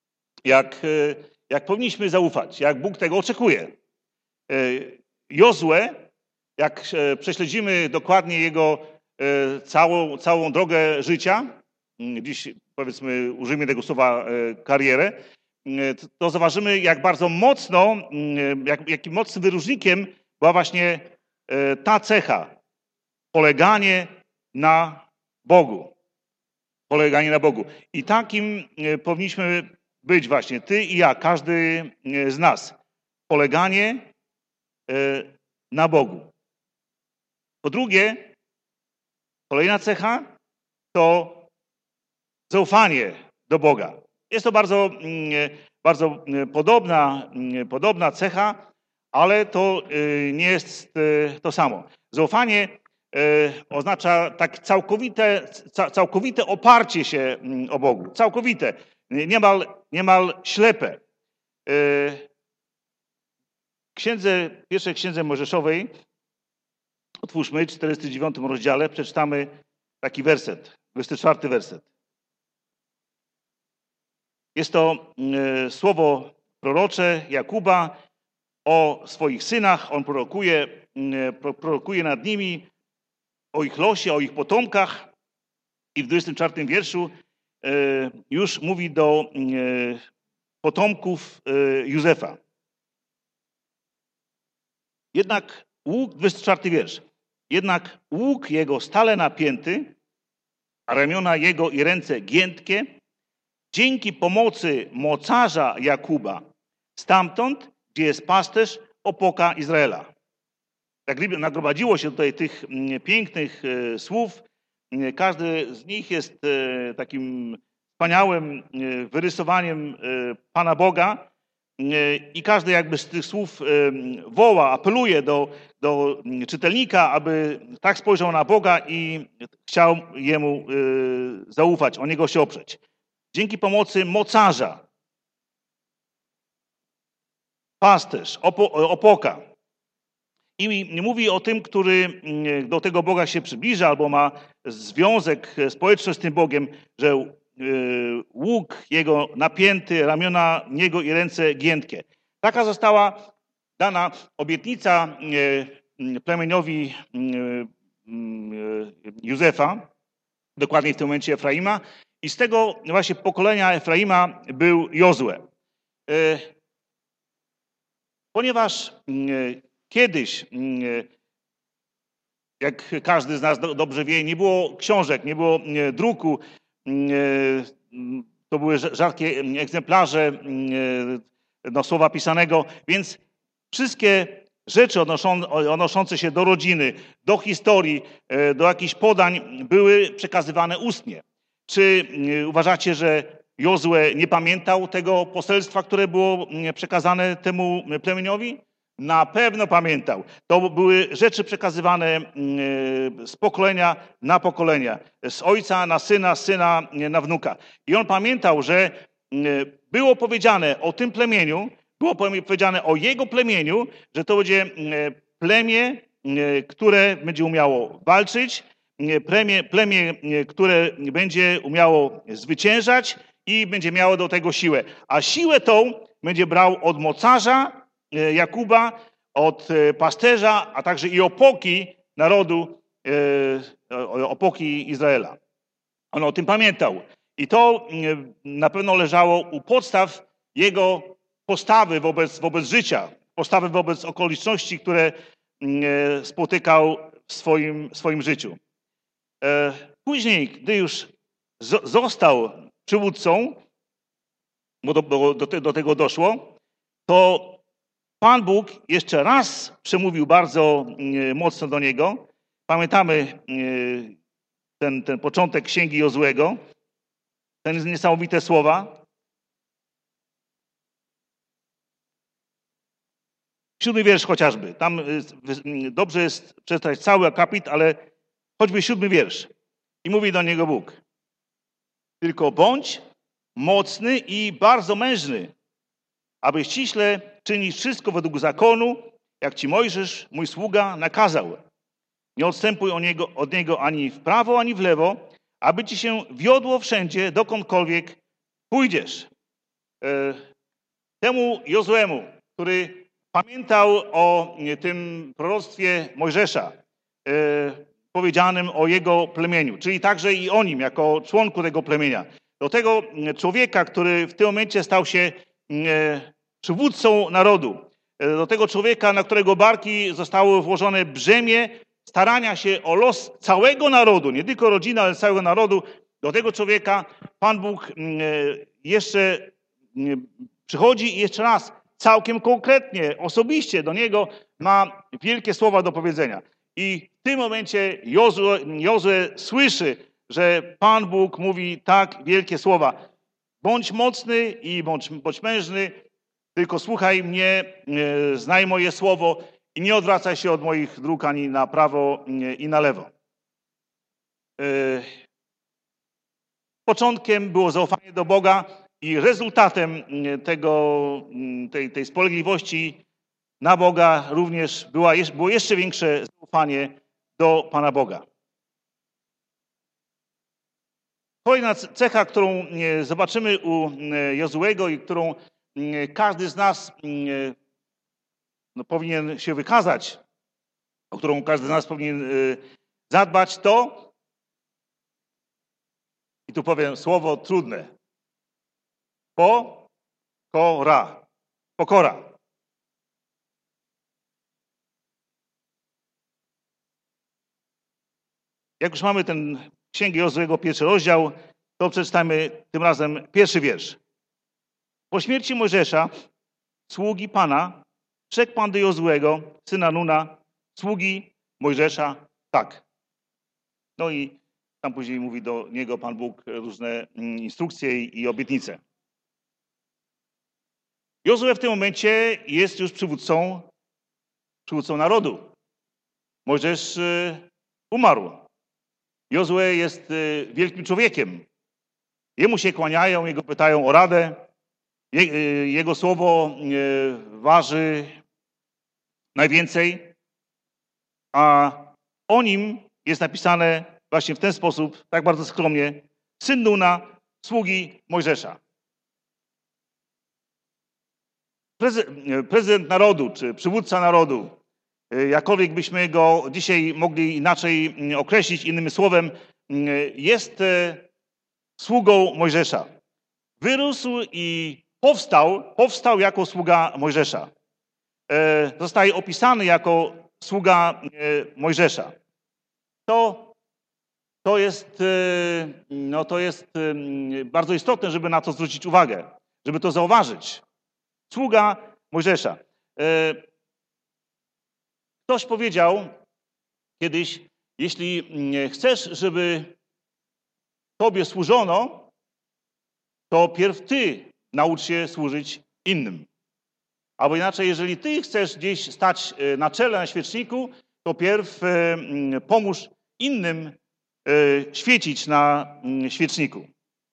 jak powinniśmy zaufać, jak Bóg tego oczekuje. Jozue, jak prześledzimy dokładnie jego całą drogę życia, dziś powiedzmy użyjmy tego słowa karierę, to zauważymy, jak bardzo mocno, jakim mocnym wyróżnikiem była właśnie ta cecha, poleganie na Bogu. Poleganie na Bogu. I takim powinniśmy być właśnie ty i ja, każdy z nas. Poleganie na Bogu. Po drugie, kolejna cecha to zaufanie do Boga. Jest to bardzo podobna cecha, ale to nie jest to samo. Zaufanie oznacza tak całkowite oparcie się o Bogu. Całkowite, niemal ślepe. W pierwszej księdze Mojżeszowej, otwórzmy, 49 rozdziale, przeczytamy taki werset, 24 werset. Jest to słowo prorocze Jakuba o swoich synach. On prorokuje nad nimi, o ich losie, o ich potomkach. I w 24 wierszu już mówi do potomków Józefa. Jednak łuk, 24 wiersz. Jednak łuk jego stale napięty, a ramiona jego i ręce giętkie, dzięki pomocy mocarza Jakuba, stamtąd, gdzie jest pasterz, opoka Izraela. Tak nagromadziło się tutaj tych pięknych słów. Każdy z nich jest takim wspaniałym wyrysowaniem Pana Boga i każdy jakby z tych słów woła, apeluje do czytelnika, aby tak spojrzał na Boga i chciał Jemu zaufać, o Niego się oprzeć. Dzięki pomocy mocarza, pasterz, opoka. I mówi o tym, który do tego Boga się przybliża albo ma związek społeczny z tym Bogiem, że łuk jego napięty, ramiona jego i ręce giętkie. Taka została dana obietnica plemieniowi Józefa, dokładnie w tym momencie Efraima, i z tego właśnie pokolenia Efraima był Jozue. Ponieważ kiedyś, jak każdy z nas dobrze wie, nie było książek, nie było druku, to były rzadkie egzemplarze słowa pisanego, więc wszystkie rzeczy odnoszące się do rodziny, do historii, do jakichś podań były przekazywane ustnie. Czy uważacie, że Jozue nie pamiętał tego poselstwa, które było przekazane temu plemieniowi? Na pewno pamiętał. To były rzeczy przekazywane z pokolenia na pokolenia, z ojca na syna, z syna na wnuka. I on pamiętał, że było powiedziane o tym plemieniu, było powiedziane o jego plemieniu, że to będzie plemię, które będzie umiało walczyć, plemię, które będzie umiało zwyciężać i będzie miało do tego siłę. A siłę tą będzie brał od mocarza Jakuba, od pasterza, a także i opoki narodu, opoki Izraela. On o tym pamiętał. I to na pewno leżało u podstaw jego postawy wobec życia, postawy wobec okoliczności, które spotykał w swoim życiu. Później, gdy już został przywódcą, bo do tego doszło, to Pan Bóg jeszcze raz przemówił bardzo mocno do niego. Pamiętamy ten początek Księgi Jozłego, te niesamowite słowa. 7 wiersz chociażby. Tam dobrze jest przeczytać cały akapit, ale choćby 7 wiersz. I mówi do niego Bóg. Tylko bądź mocny i bardzo mężny, aby ściśle czynić wszystko według zakonu, jak ci Mojżesz, mój sługa, nakazał. Nie odstępuj od niego ani w prawo, ani w lewo, aby ci się wiodło wszędzie, dokądkolwiek pójdziesz. Temu Jozłemu, który pamiętał o tym proroctwie Mojżesza, powiedzianym o jego plemieniu, czyli także i o nim, jako członku tego plemienia. Do tego człowieka, który w tym momencie stał się przywódcą narodu, do tego człowieka, na którego barki zostało włożone brzemię starania się o los całego narodu, nie tylko rodziny, ale całego narodu, do tego człowieka Pan Bóg jeszcze przychodzi i jeszcze raz całkiem konkretnie, osobiście do niego ma wielkie słowa do powiedzenia. I w tym momencie Jozue słyszy, że Pan Bóg mówi tak wielkie słowa. Bądź mocny i bądź mężny, tylko słuchaj mnie, znaj moje słowo i nie odwracaj się od moich dróg ani na prawo i na lewo. Początkiem było zaufanie do Boga i rezultatem tej spolegliwości na Boga również było jeszcze większe zaufanie do Pana Boga. Kolejna cecha, którą zobaczymy u Jozuego i którą każdy z nas powinien się wykazać, o którą każdy z nas powinien zadbać, to, i tu powiem słowo trudne, pokora. Jak już mamy ten Księgę Jozłego, 1 rozdział, to przeczytajmy tym razem 1 wiersz. Po śmierci Mojżesza, sługi Pana, rzekł Pan do Jozłego, syna Nuna, sługi Mojżesza, tak. No i tam później mówi do niego Pan Bóg różne instrukcje i obietnice. Jozue w tym momencie jest już przywódcą narodu. Mojżesz umarł. Jozue jest wielkim człowiekiem. Jemu się kłaniają, jego pytają o radę. Jego słowo waży najwięcej, a o nim jest napisane właśnie w ten sposób, tak bardzo skromnie, syn Nuna, sługi Mojżesza. Prezydent narodu, czy przywódca narodu, jakkolwiek byśmy go dzisiaj mogli inaczej określić, innym słowem, jest sługą Mojżesza. Wyrósł i powstał jako sługa Mojżesza. Zostaje opisany jako sługa Mojżesza. To jest bardzo istotne, żeby na to zwrócić uwagę, żeby to zauważyć. Sługa Mojżesza. Ktoś powiedział kiedyś, jeśli chcesz, żeby tobie służono, to pierw ty naucz się służyć innym. Albo inaczej, jeżeli ty chcesz gdzieś stać na czele, na świeczniku, to pierw pomóż innym świecić na świeczniku.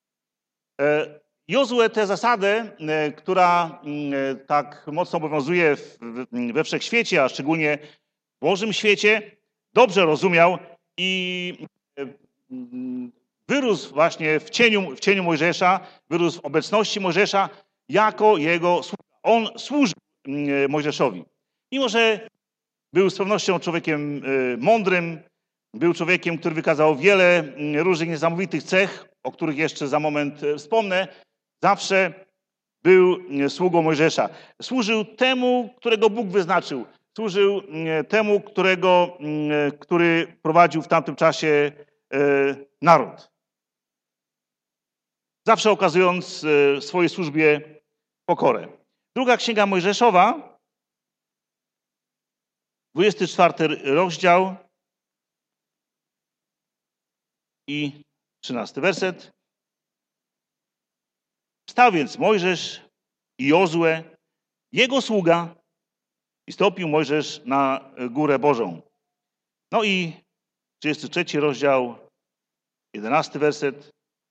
Jozue tę zasadę, która tak mocno obowiązuje we wszechświecie, a szczególnie w Bożym świecie, dobrze rozumiał i wyrósł właśnie w cieniu Mojżesza, wyrósł w obecności Mojżesza jako jego sługa. On służył Mojżeszowi. Mimo że był z pewnością człowiekiem mądrym, był człowiekiem, który wykazał wiele różnych niesamowitych cech, o których jeszcze za moment wspomnę, zawsze był sługą Mojżesza. Służył temu, którego Bóg wyznaczył. Służył temu, który prowadził w tamtym czasie naród. Zawsze okazując w swojej służbie pokorę. Druga Księga Mojżeszowa, 24 rozdział, i 13 werset. Wstał więc Mojżesz i Jozue, jego sługa, i stąpił Mojżesz na górę Bożą. No i 33 rozdział, 11 werset.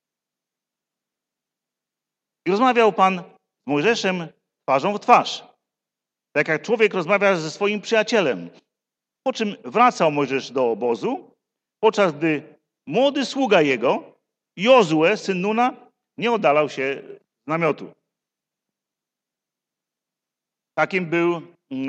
I rozmawiał Pan z Mojżeszem twarzą w twarz, tak jak człowiek rozmawia ze swoim przyjacielem. Po czym wracał Mojżesz do obozu, podczas gdy młody sługa jego, Jozue, syn Nuna, nie oddalał się z namiotu. Takim był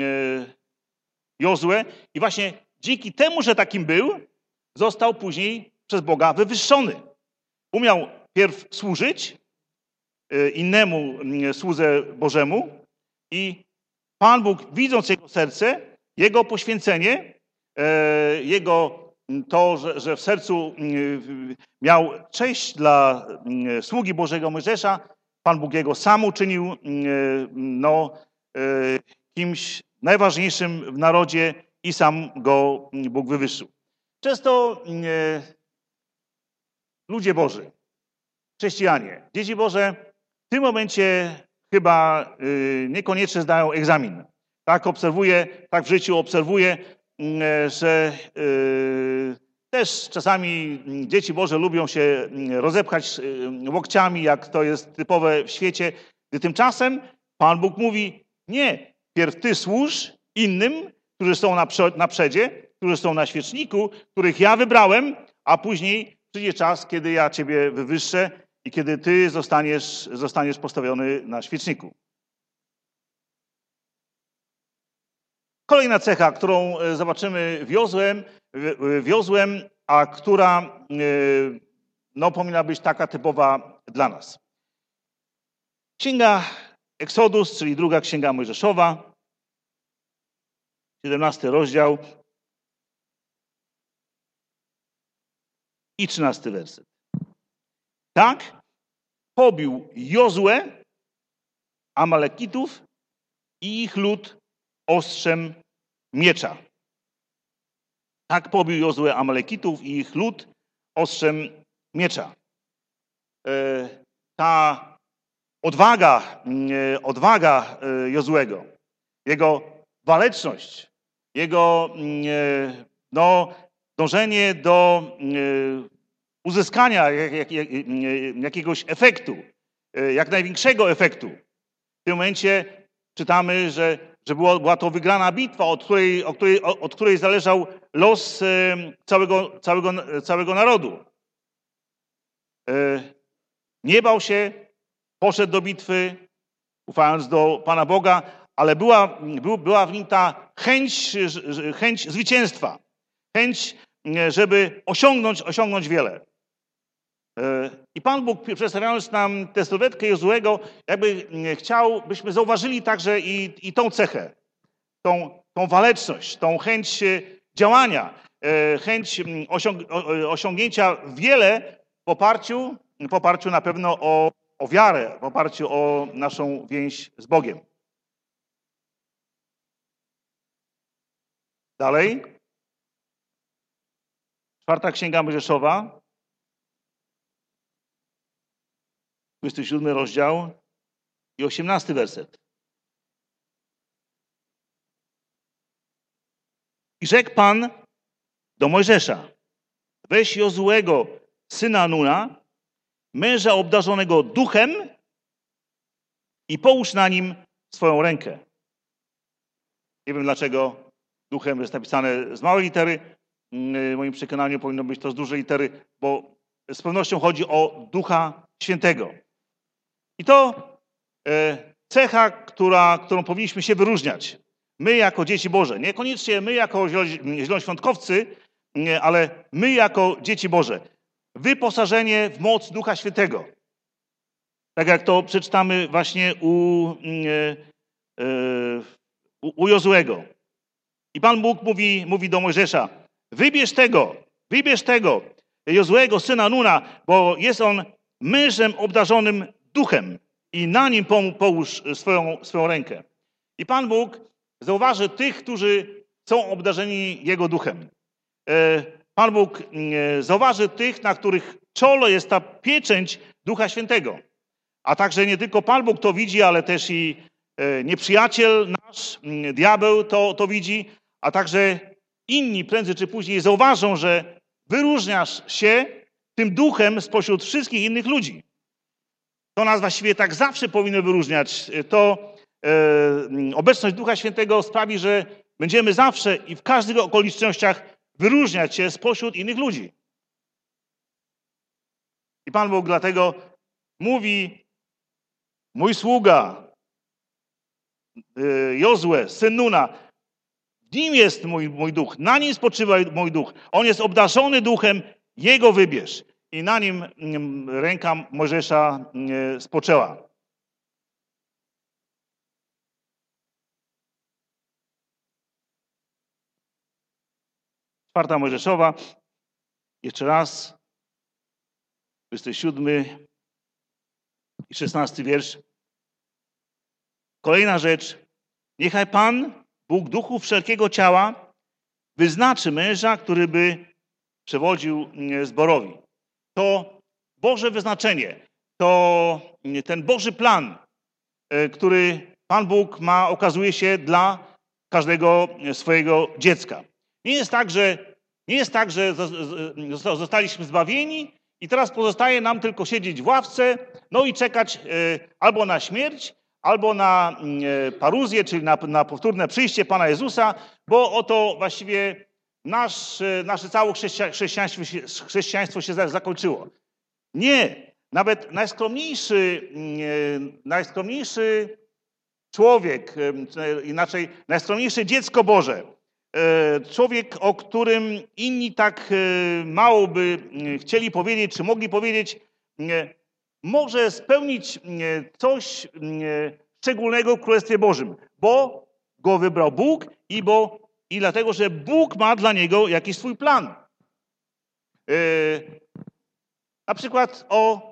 Jozue i właśnie dzięki temu, że takim był, został później przez Boga wywyższony. Umiał pierw służyć innemu słudze Bożemu i Pan Bóg, widząc jego serce, jego poświęcenie, jego to, że w sercu miał cześć dla sługi Bożego Mojżesza, Pan Bóg jego sam uczynił kimś najważniejszym w narodzie i sam go Bóg wywyższył. Często ludzie Boży, chrześcijanie, dzieci Boże w tym momencie chyba niekoniecznie zdają egzamin. Tak obserwuję, tak w życiu obserwuję, że też czasami dzieci Boże lubią się rozepchać łokciami, jak to jest typowe w świecie, gdy tymczasem Pan Bóg mówi, nie, pierw ty służ innym, którzy są na przedzie, którzy są na świeczniku, których ja wybrałem, a później przyjdzie czas, kiedy ja ciebie wywyższę i kiedy ty zostaniesz postawiony na świeczniku. Kolejna cecha, którą zobaczymy w Jozłem, a która powinna być taka typowa dla nas. Księga Exodus, czyli druga księga Mojżeszowa, 17 rozdział i 13 werset. Tak pobił Jozue Amalekitów i ich lud ostrzem miecza. Tak pobił Jozue Amalekitów i ich lud ostrzem miecza. Ta odwaga Jozuego, jego waleczność, jego dążenie do uzyskania jakiegoś efektu, jak największego efektu. W tym momencie czytamy, że była to wygrana bitwa, od której zależał los całego narodu. Nie bał się, poszedł do bitwy, ufając do Pana Boga, ale była w nim ta chęć zwycięstwa, chęć, żeby osiągnąć wiele. I Pan Bóg, przedstawiając nam tę sylwetkę Jozuego, jakby chciał, byśmy zauważyli także i tą cechę, tą waleczność, tą chęć działania, chęć osiągnięcia wiele w oparciu na pewno o wiarę, w oparciu o naszą więź z Bogiem. Dalej. 4. księga Mojżeszowa, 27 rozdział i 18 werset. I rzekł Pan do Mojżesza, weź Jozuego, syna Nuna, męża obdarzonego duchem i połóż na nim swoją rękę. Nie wiem dlaczego duchem jest napisane z małej litery. W moim przekonaniu powinno być to z dużej litery, bo z pewnością chodzi o Ducha Świętego. I to cecha, którą powinniśmy się wyróżniać. My jako dzieci Boże. Niekoniecznie my jako zielonoświątkowcy, ale my jako dzieci Boże. Wyposażenie w moc Ducha Świętego. Tak jak to przeczytamy właśnie u Jozuego. I Pan Bóg mówi do Mojżesza, wybierz tego Jozuego, syna Nuna, bo jest on mężem obdarzonym duchem i na nim połóż swoją rękę. I Pan Bóg zauważy tych, którzy są obdarzeni Jego duchem. Pan Bóg zauważy tych, na których czole jest ta pieczęć Ducha Świętego. A także nie tylko Pan Bóg to widzi, ale też i nieprzyjaciel nasz, diabeł to widzi, a także inni prędzej czy później zauważą, że wyróżniasz się tym duchem spośród wszystkich innych ludzi. To nas właściwie tak zawsze powinno wyróżniać. To obecność Ducha Świętego sprawi, że będziemy zawsze i w każdych okolicznościach wyróżniać się spośród innych ludzi. I Pan Bóg dlatego mówi: mój sługa Jozue, syn Nuna, w nim jest mój duch, na nim spoczywa mój duch. On jest obdarzony duchem, jego wybierz. I na nim ręka Mojżesza spoczęła. Czwarta Mojżeszowa, jeszcze raz, 27 i 16 wiersz. Kolejna rzecz. Niechaj Pan, Bóg duchu wszelkiego ciała, wyznaczy męża, który by przewodził zborowi. To Boże wyznaczenie, to ten Boży plan, który Pan Bóg ma, okazuje się dla każdego swojego dziecka. Nie jest tak, że zostaliśmy zbawieni i teraz pozostaje nam tylko siedzieć w ławce, no i czekać albo na śmierć, albo na paruzję, czyli na powtórne przyjście Pana Jezusa, bo oto właściwie nasze całe chrześcijaństwo się zakończyło. Nie, nawet najskromniejszy człowiek, inaczej najskromniejsze dziecko Boże, człowiek, o którym inni tak mało by chcieli powiedzieć, czy mogli powiedzieć, może spełnić coś szczególnego w Królestwie Bożym, bo go wybrał Bóg i dlatego, że Bóg ma dla niego jakiś swój plan. Na przykład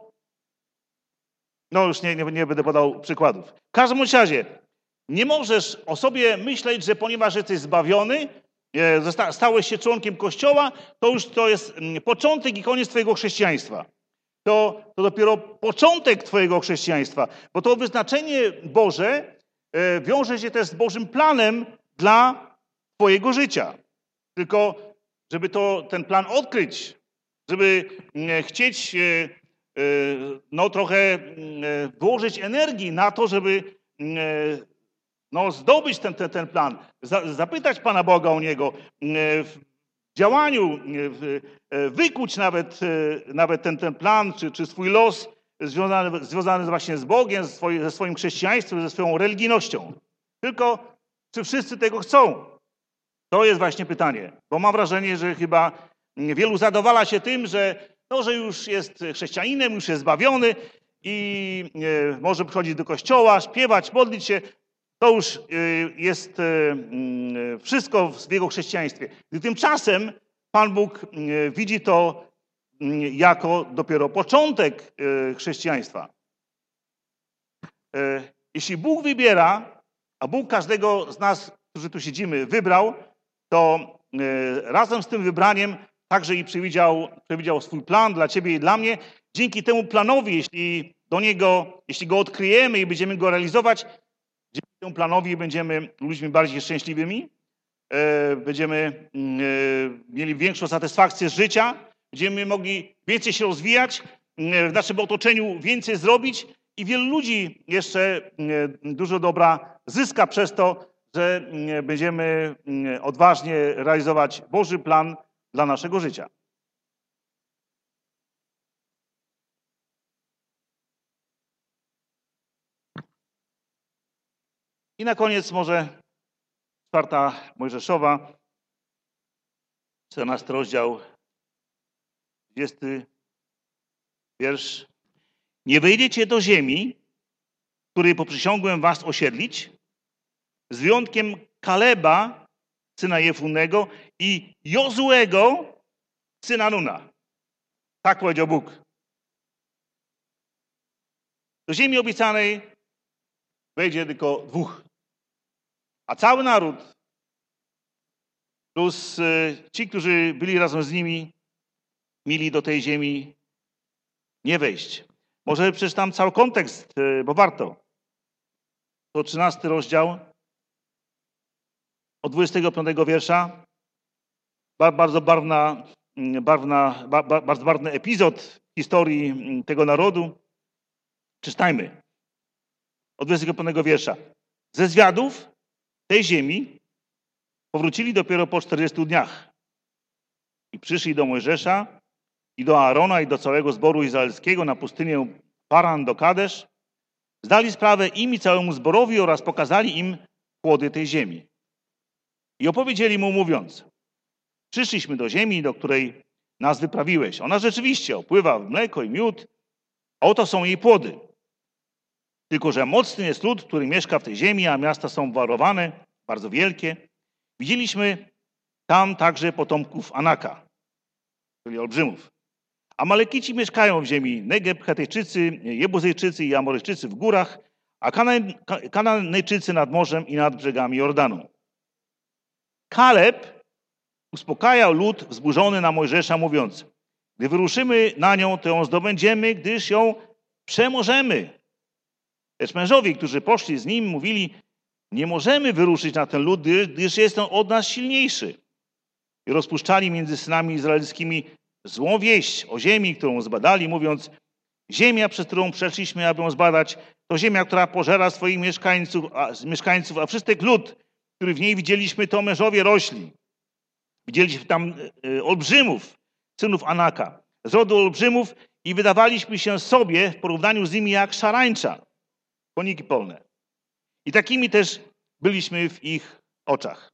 już nie będę podał przykładów. W każdym razie, nie możesz o sobie myśleć, że ponieważ jesteś zbawiony, stałeś się członkiem Kościoła, to jest początek i koniec twojego chrześcijaństwa. To dopiero początek twojego chrześcijaństwa, bo to wyznaczenie Boże wiąże się też z Bożym planem dla twojego życia. Tylko, żeby ten plan odkryć, żeby chcieć trochę włożyć energii na to, żeby zdobyć ten plan, zapytać Pana Boga o niego, w działaniu, wykuć nawet ten plan, czy swój los związany właśnie z Bogiem, ze swoim chrześcijaństwem, ze swoją religijnością. Tylko, czy wszyscy tego chcą? To jest właśnie pytanie, bo mam wrażenie, że chyba wielu zadowala się tym, że już jest chrześcijaninem, już jest zbawiony i może przychodzić do kościoła, śpiewać, modlić się. To już jest wszystko w jego chrześcijaństwie. Gdy tymczasem Pan Bóg widzi to jako dopiero początek chrześcijaństwa. Jeśli Bóg wybiera, a Bóg każdego z nas, którzy tu siedzimy, wybrał, to razem z tym wybraniem także i przewidział swój plan dla ciebie i dla mnie. Dzięki temu planowi, jeśli go odkryjemy i będziemy go realizować, dzięki temu planowi będziemy ludźmi bardziej szczęśliwymi, będziemy mieli większą satysfakcję z życia, będziemy mogli więcej się rozwijać, w naszym otoczeniu więcej zrobić i wielu ludzi jeszcze dużo dobra zyska przez to, że będziemy odważnie realizować Boży plan dla naszego życia. I na koniec może 4 Mojżeszowa, 14 rozdział, 20 wiersz. Nie wejdziecie do ziemi, której poprzysiągłem was osiedlić, z wyjątkiem Kaleba, syna Jefunnego i Jozuego, syna Nuna. Tak powiedział Bóg. Do ziemi obiecanej wejdzie tylko 2. A cały naród plus ci, którzy byli razem z nimi, mieli do tej ziemi nie wejść. Może przeczytam cały kontekst, bo warto. To 13 rozdział, od 25 wiersza. Bardzo barwny epizod w historii tego narodu. Przeczytajmy. Od 25 wiersza. Ze zwiadów tej ziemi powrócili dopiero po 40 dniach. I przyszli do Mojżesza i do Aarona i do całego zboru izraelskiego na pustynię Paran do Kadesz. Zdali sprawę im i całemu zborowi oraz pokazali im płody tej ziemi. I opowiedzieli mu mówiąc, przyszliśmy do ziemi, do której nas wyprawiłeś. Ona rzeczywiście opływa w mleko i miód, a oto są jej płody. Tylko że mocny jest lud, który mieszka w tej ziemi, a miasta są warowane, bardzo wielkie. Widzieliśmy tam także potomków Anaka, czyli olbrzymów. Amalekici mieszkają w ziemi Negeb, Hetejczycy, Jebuzyjczycy i Amoryjczycy w górach, a Kananejczycy nad morzem i nad brzegami Jordanu. Kaleb uspokajał lud wzburzony na Mojżesza, mówiąc, gdy wyruszymy na nią, to ją zdobędziemy, gdyż ją przemożemy. Lecz mężowie, którzy poszli z nim, mówili, nie możemy wyruszyć na ten lud, gdyż jest on od nas silniejszy. I rozpuszczali między synami izraelskimi złą wieść o ziemi, którą zbadali, mówiąc, ziemia, przez którą przeszliśmy, aby ją zbadać, to ziemia, która pożera swoich mieszkańców, a wszystek lud, który w niej widzieliśmy, to mężowie rośli. Widzieliśmy tam olbrzymów, synów Anaka, z rodu olbrzymów i wydawaliśmy się sobie w porównaniu z nimi jak szarańcza, koniki polne. I takimi też byliśmy w ich oczach.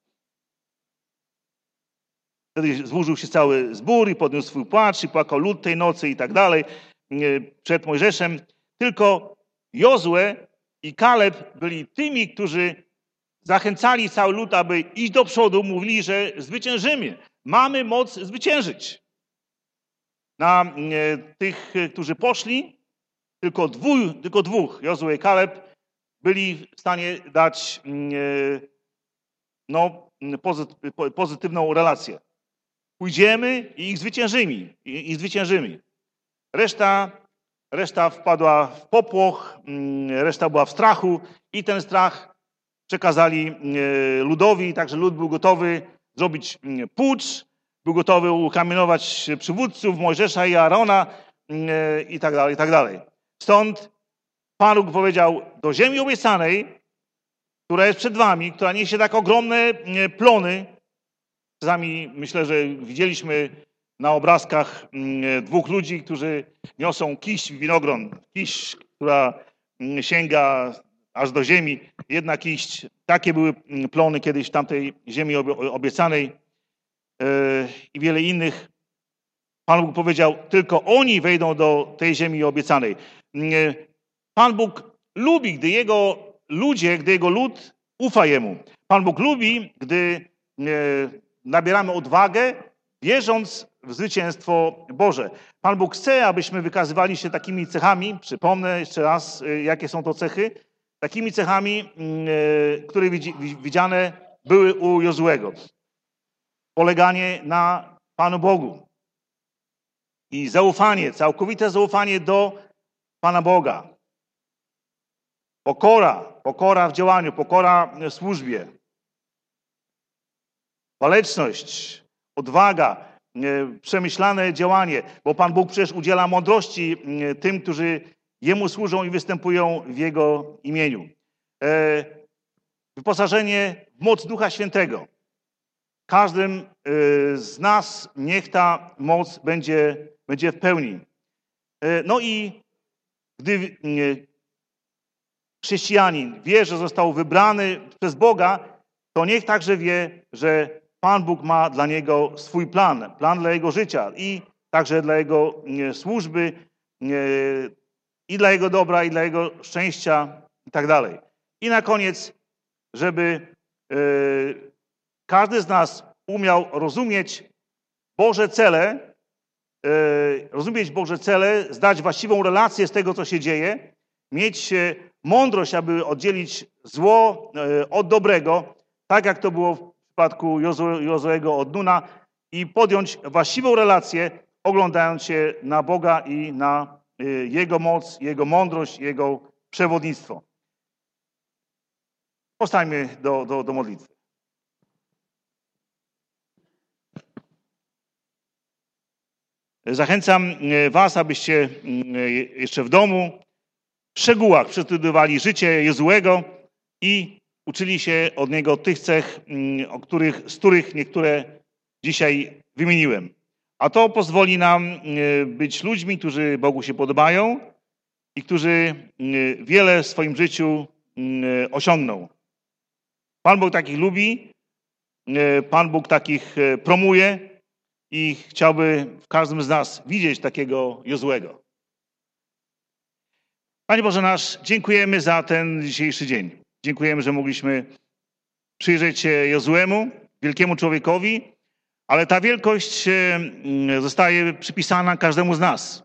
Wtedy zburzył się cały zbór i podniósł swój płacz i płakał lud tej nocy i tak dalej przed Mojżeszem. Tylko Jozue i Kaleb byli tymi, którzy zachęcali cały lud, aby iść do przodu, mówili, że zwyciężymy. Mamy moc zwyciężyć. Na tych, którzy poszli, tylko dwóch, Jozue i Kaleb, byli w stanie dać pozytywną relację. Pójdziemy i ich zwyciężymy. Reszta wpadła w popłoch, reszta była w strachu i ten strach przekazali ludowi, także lud był gotowy zrobić pucz, był gotowy ukamienować przywódców Mojżesza i Aarona i tak dalej, i tak dalej. Stąd Pan Bóg powiedział, do ziemi obiecanej, która jest przed wami, która niesie tak ogromne plony. Czasami myślę, że widzieliśmy na obrazkach dwóch ludzi, którzy niosą kiść winogron. Kiść, która sięga aż do ziemi. Jedna kiść. Takie były plony kiedyś w tamtej ziemi obiecanej i wiele innych. Pan Bóg powiedział, tylko oni wejdą do tej ziemi obiecanej. Pan Bóg lubi, gdy Jego lud ufa Jemu. Pan Bóg lubi, gdy nabieramy odwagę, wierząc w zwycięstwo Boże. Pan Bóg chce, abyśmy wykazywali się takimi cechami, przypomnę jeszcze raz, jakie są to cechy, takimi cechami, które widziane były u Jozuego. Poleganie na Panu Bogu i zaufanie, całkowite zaufanie do Pana Boga. Pokora w działaniu, pokora w służbie. Waleczność, odwaga, przemyślane działanie, bo Pan Bóg przecież udziela mądrości tym, którzy Jemu służą i występują w Jego imieniu. Wyposażenie w moc Ducha Świętego. Każdym z nas niech ta moc będzie w pełni. No i gdy chrześcijanin wie, że został wybrany przez Boga, to niech także wie, że Pan Bóg ma dla niego swój plan dla jego życia i także dla jego służby, i dla jego dobra, i dla jego szczęścia i tak dalej. I na koniec, żeby każdy z nas umiał rozumieć Boże cele, zdać właściwą relację z tego, co się dzieje, mieć mądrość, aby oddzielić zło od dobrego, tak jak to było przypadku Jozuego od Nuna i podjąć właściwą relację, oglądając się na Boga i na Jego moc, Jego mądrość, Jego przewodnictwo. Powstańmy do modlitwy. Zachęcam was, abyście jeszcze w domu w szczegółach przestudiowali życie Jozuego i uczyli się od niego tych cech, z których niektóre dzisiaj wymieniłem. A to pozwoli nam być ludźmi, którzy Bogu się podobają i którzy wiele w swoim życiu osiągną. Pan Bóg takich lubi, Pan Bóg takich promuje i chciałby w każdym z nas widzieć takiego Jozuego. Panie Boże nasz, dziękujemy za ten dzisiejszy dzień. Dziękujemy, że mogliśmy przyjrzeć się Jozuemu, wielkiemu człowiekowi, ale ta wielkość zostaje przypisana każdemu z nas.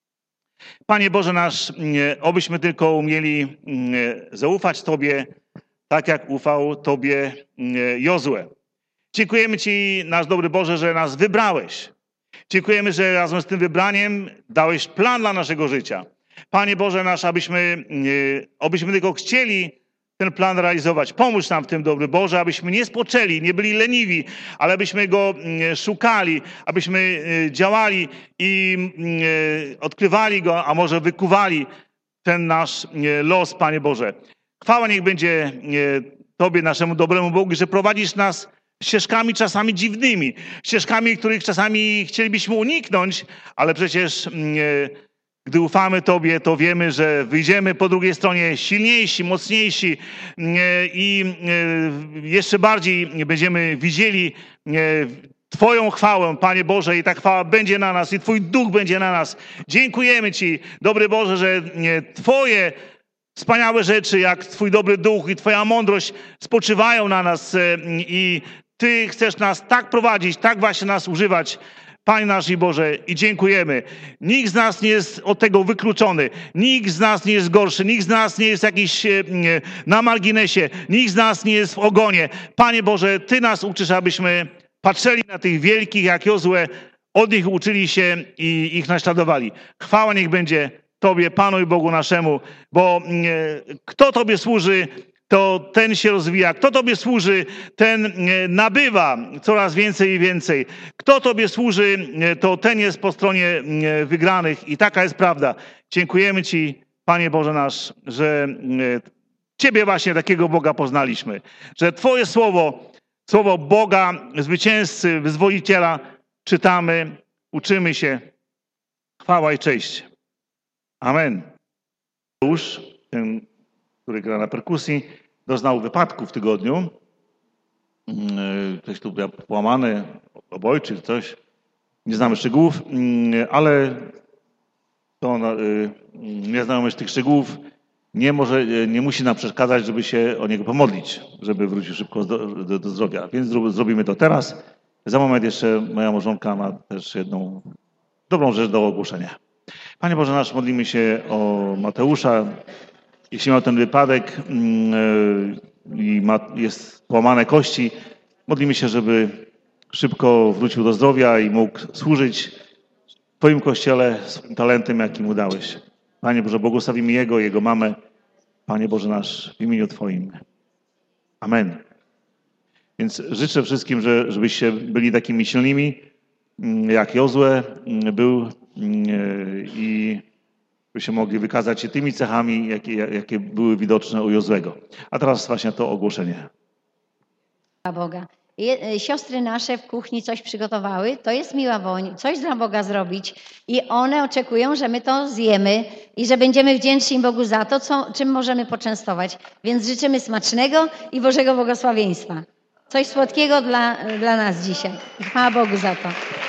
Panie Boże nasz, obyśmy tylko umieli zaufać Tobie, tak jak ufał Tobie Jozue. Dziękujemy Ci, nasz dobry Boże, że nas wybrałeś. Dziękujemy, że razem z tym wybraniem dałeś plan dla naszego życia. Panie Boże nasz, abyśmy tylko chcieli ten plan realizować. Pomóż nam w tym, dobry Boże, abyśmy nie spoczęli, nie byli leniwi, ale abyśmy Go szukali, abyśmy działali i odkrywali Go, a może wykuwali ten nasz los, Panie Boże. Chwała niech będzie Tobie, naszemu dobremu Bogu, że prowadzisz nas ścieżkami czasami dziwnymi, ścieżkami, których czasami chcielibyśmy uniknąć, ale przecież gdy ufamy Tobie, to wiemy, że wyjdziemy po drugiej stronie silniejsi, mocniejsi i jeszcze bardziej będziemy widzieli Twoją chwałę, Panie Boże, i ta chwała będzie na nas i Twój Duch będzie na nas. Dziękujemy Ci, dobry Boże, że Twoje wspaniałe rzeczy, jak Twój dobry Duch i Twoja mądrość spoczywają na nas i Ty chcesz nas tak prowadzić, tak właśnie nas używać, Panie nasz i Boże, i dziękujemy. Nikt z nas nie jest od tego wykluczony. Nikt z nas nie jest gorszy. Nikt z nas nie jest jakiś na marginesie. Nikt z nas nie jest w ogonie. Panie Boże, Ty nas uczysz, abyśmy patrzyli na tych wielkich jak Jozue, od nich uczyli się i ich naśladowali. Chwała niech będzie Tobie, Panu i Bogu naszemu, bo kto Tobie służy, to ten się rozwija. Kto Tobie służy, ten nabywa coraz więcej i więcej. Kto Tobie służy, to ten jest po stronie wygranych i taka jest prawda. Dziękujemy Ci, Panie Boże nasz, że Ciebie właśnie takiego Boga poznaliśmy. Że Twoje słowo Boga, zwycięzcy, wyzwoliciela czytamy, uczymy się. Chwała i cześć. Amen. Już ten, który gra na perkusji, doznał wypadku w tygodniu. Ktoś tu był połamany, obojczy czy coś. Nie znamy szczegółów, ale to nieznajomość tych szczegółów nie musi nam przeszkadzać, żeby się o niego pomodlić, żeby wrócił szybko do zdrowia. Więc zrobimy to teraz. Za moment jeszcze moja małżonka ma też jedną dobrą rzecz do ogłoszenia. Panie Boże nasz, modlimy się o Mateusza. Jeśli miał ten wypadek i jest połamane kości, modlimy się, żeby szybko wrócił do zdrowia i mógł służyć w Twoim Kościele swoim talentem, jaki mu dałeś. Panie Boże, błogosławimy jego mamę. Panie Boże nasz, w imieniu Twoim. Amen. Więc życzę wszystkim, żebyście byli takimi silnymi, jak Jozue był i byście mogli wykazać się tymi cechami, jakie były widoczne u Jozuego. A teraz właśnie to ogłoszenie. Boga. Siostry nasze w kuchni coś przygotowały, to jest miła woń, coś dla Boga zrobić i one oczekują, że my to zjemy i że będziemy wdzięczni Bogu za to, czym możemy poczęstować. Więc życzymy smacznego i Bożego błogosławieństwa. Coś słodkiego dla nas dzisiaj. Chwała Bogu za to.